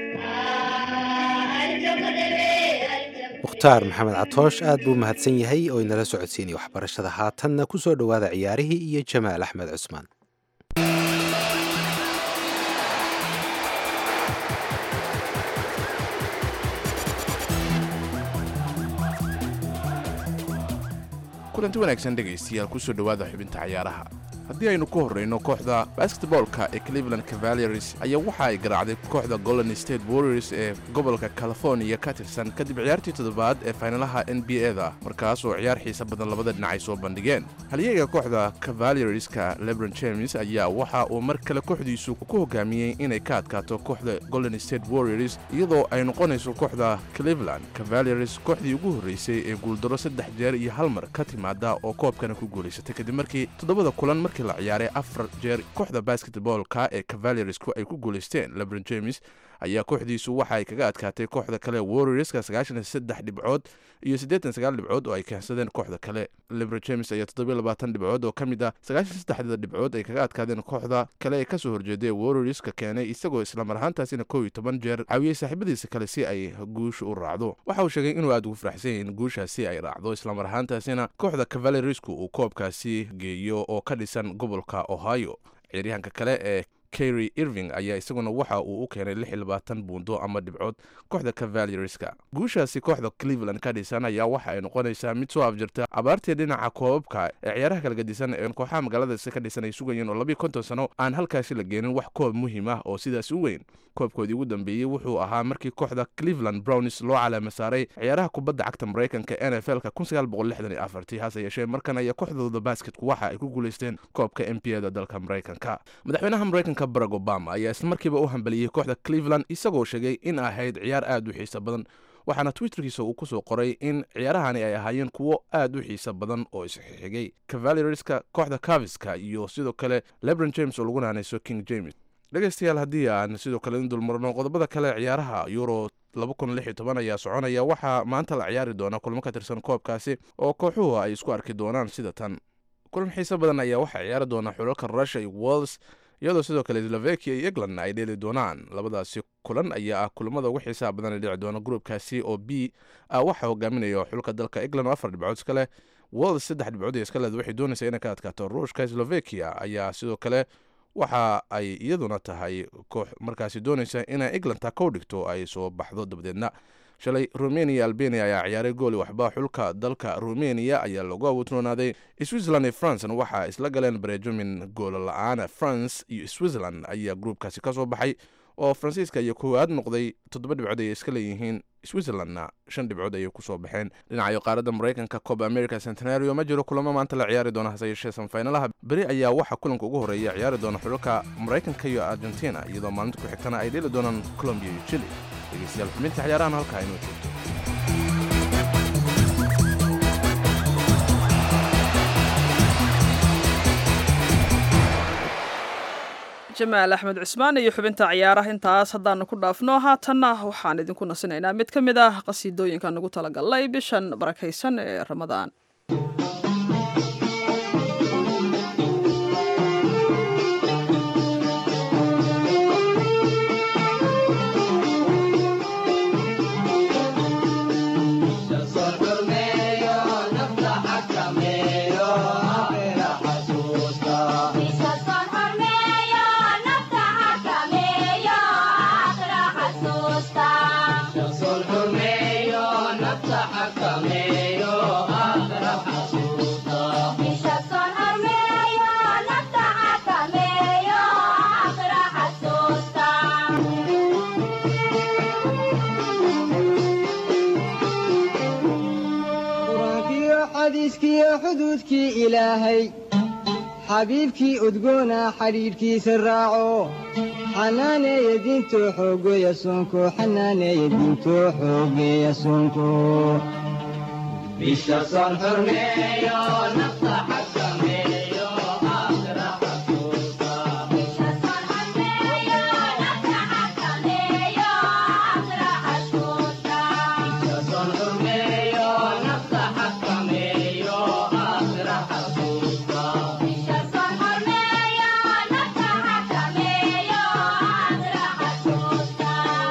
mukhtaar maxamed catoosh aad buu mahadsan yahay oo inala socodsiinaya waxbarashada haatanna ku soo dhowaada ciyaarihii iyo Jamaal Axmed Cusmaan kulanti wanaagsan dhegaystayaal ku soo dhowaada xubinta ciyaaraha haddii aynu ku horrayno kooxda basketboolka ee Cleveland Cavaliers ayaa waxa ay garaacday kooxda Golden State Warriors ee gobolka California ka tirsan kadib ciyaartii toddobaad ee finalaha NBA-da markaas oo ciyaar xiisa badan labada dhinac ay soo bandhigeen halyeega kooxda Cavalierska LeBron James ayaa waxa uu mar kale kooxdiisu ku hogaamiyey inay ka adkaato kooxda Golden State Warriors iyadoo ay noqonayso kooxda Cleveland Cavaliers kooxdii ugu horreysay ee guuldaro 3 jeer iyo hal mar ka timaada oo koobkana ku guulaysatay kadib markii toddobada kulan la ciyaaray 4 jeer kooxda basketballka ee Cavaliersku ay ku guuleysteen LeBron James ayaa kooxdiisu waxa ay kaga adkaatay kooxda kale Warriorska 93 dhibcood iyo 89 dhibcood oo ay keensadeen kooxda kale. LeBron James ayaa 27 dhibcood oo kamid ah 93 dhibcood ay kaga adkaadeen kooxda kale ee ka soo horjeeday Warriorska keenay isagoo isla mar ahaantaasina 11 jeer caawiyay saaxiibadiisa kale si ay guush u raacdo. Waxa uu sheegay inuu aad ugu faraxsan yahay in guushaasi ay raacdo isla mar ahaantaasina kooxda Cavaliersku uu koobkaasi geeyo oo ka dhisan gobolka Ohio. ciyaaryahanka kale ee Kyrie Irving ayaa isaguna waxa uu u keenay 26 buundo ama dhibcood kooxda Cavalierska. Guushaasi kooxda Cleveland ka dhisan ayaa waxa ay noqonaysaa mid soo afjirta abaartii dhinaca koobabka ee ciyaaraha kala gedisan ee kooxaha magaalada ka dhisan ay sugayeen oo 12 sano aan halkaasi la geenin wax koob muhiim ah oo sidaas u weyn. koobkoodii ugu dambeeyay wuxuu ahaa markii kooxda Cleveland Browns loo calaamad saaray ciyaaraha kubadda cagta Mareykanka NFL-ka 1964 hase yeeshee markan ayaa kooxdooda basketku waxa ay ku guuleysteen koobka NBA-da dalka Mareykanka. Madaxweynaha Mareykanka Barack Obama ayaa isla markiiba u hambaliyay kooxda Cleveland isagoo sheegay in ahayd ciyaar aad u xiiso badan, waxaana Twitterkiisa uu ku soo qoray in ciyaarahani ay ahaayeen kuwo aad u xiiso badan oo isxigay. Cavalierska, kooxda Caviska iyo sidoo kale LeBron James oo lagu naanayso King James. dhegeystayaal haddii aan sidoo kale in dulmarno qodobada kale ciyaaraha Euro 2016 ayaa soconaya waxaa maanta la ciyaari doona kulmo ka tirsan koobkaasi oo kooxuhu ay isku arki doonaan sida tan. kulan xiiso badan ayaa waxaa ciyaari doona xulalka Russia iyo Wales iyadoo sidoo kale Slovakia iyo England ay dheeli doonaan. labadaasi kulan ayaa ah kulamada ugu xiisaha badan ee dhici doona groupkaasi oo B waxa hogaaminaya xulka dalka England 4 dhibcood iska leh, Wales 3 dhibcood iska leh waxay doonaysaa inay ka adkaato Ruushka. Slovakia ayaa sidoo kale waxa ay iyaduna tahay koox markaasi doonaysa inay England ta ka dhigto ay soo baxdo dabadeedna. shalay Romania Albania ayaa ciyaaray gool waxba xulka dalka Romania ayaa lagu awoodnaaday. Switzerland iyo France waxa isla galeen Brejomin gool la'aan. France iyo Switzerland ayaa groupkaasi ka soo baxay oo Faransiiska iyo koowaad noqday 7 dhibcood ay iska leeyihiin, Switzerlandna 5 dhibcood ay ku soo baxeen. dhinaca qaaradda Mareykanka Copa America Centenario ma jiro kulamo maanta la ciyaari doona hase yeeshee semifinalaha bari ayaa waxa kulanka ugu horeeya ciyaari doona xulka Mareykanka iyo Argentina iyadoo maalinta ku xigtana ay dheeli doonaan Colombia iyo Chile. dhegeystayaal xubinta ciyaarahan halka inuu joogto. jamaal axmed cusmaan iyo xubinta ciyaaraha intaas haddaanu ku dhaafno haatanna waxaan idinku nasinaynaa mid ka mid ah qasiidooyinka nagu talagalay bishan barakaysan ee Ramadaan. xududkii ilaahay xabiibkii udgoona xidhiidhkiisa raaco xanaaneeya diintoo xoogeeya soonko xanaaneeya diintoo xoogeeya soonko bisha soon xurmeeyo nafta xakameeyo aakhira xasuusta bisha soon xurmeeyo nafta xakameeyo aakhira xasuusta bisha soon xurmeeyo nafta xakameeyo aakhira xasuusta bisha soon xurmeeyo nafta xakameeyo aakhira xasuusta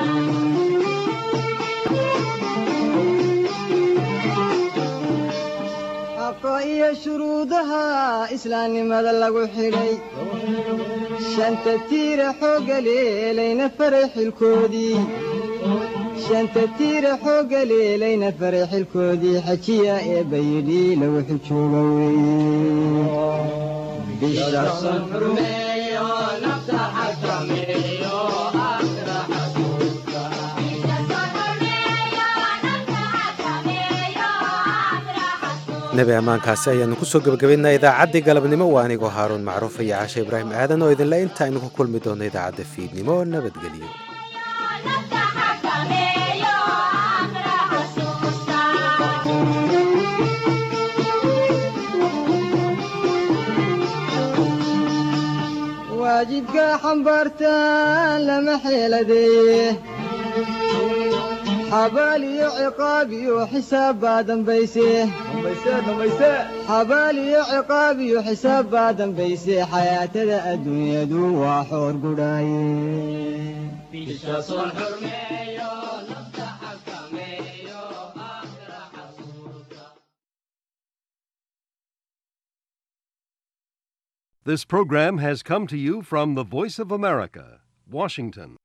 iyo shuruudaha islaamnimada lagu xidhay shanta tiira xooga leelayna faray xilkoodii shanta tiira xooga leelayna faray xilkoodii xajiya ee bayidhi lagu xijooga weeye bisha son xurmeeyo nafta xakameeyo aakhira xasuusta nebi ammaankaasi ayaanu ku soo gebagabaynaa idaacaddii galabnimo waa anigoo haaruun macruuf iyo caashe ibraahim aadan oo idinle inta aynu ku kulmi doonno idaacadda fiidnimo nabadgelyo waajibka xambaartaan lama xeeladeeye xabaal iyo ciqaab iyo xisaab baa dambayse xabaal iyo ciqaab iyo xisaab baa dambayse xayaatada adduunyadu waa xoor gudhaaye This program has come to you from the Voice of America, Washington.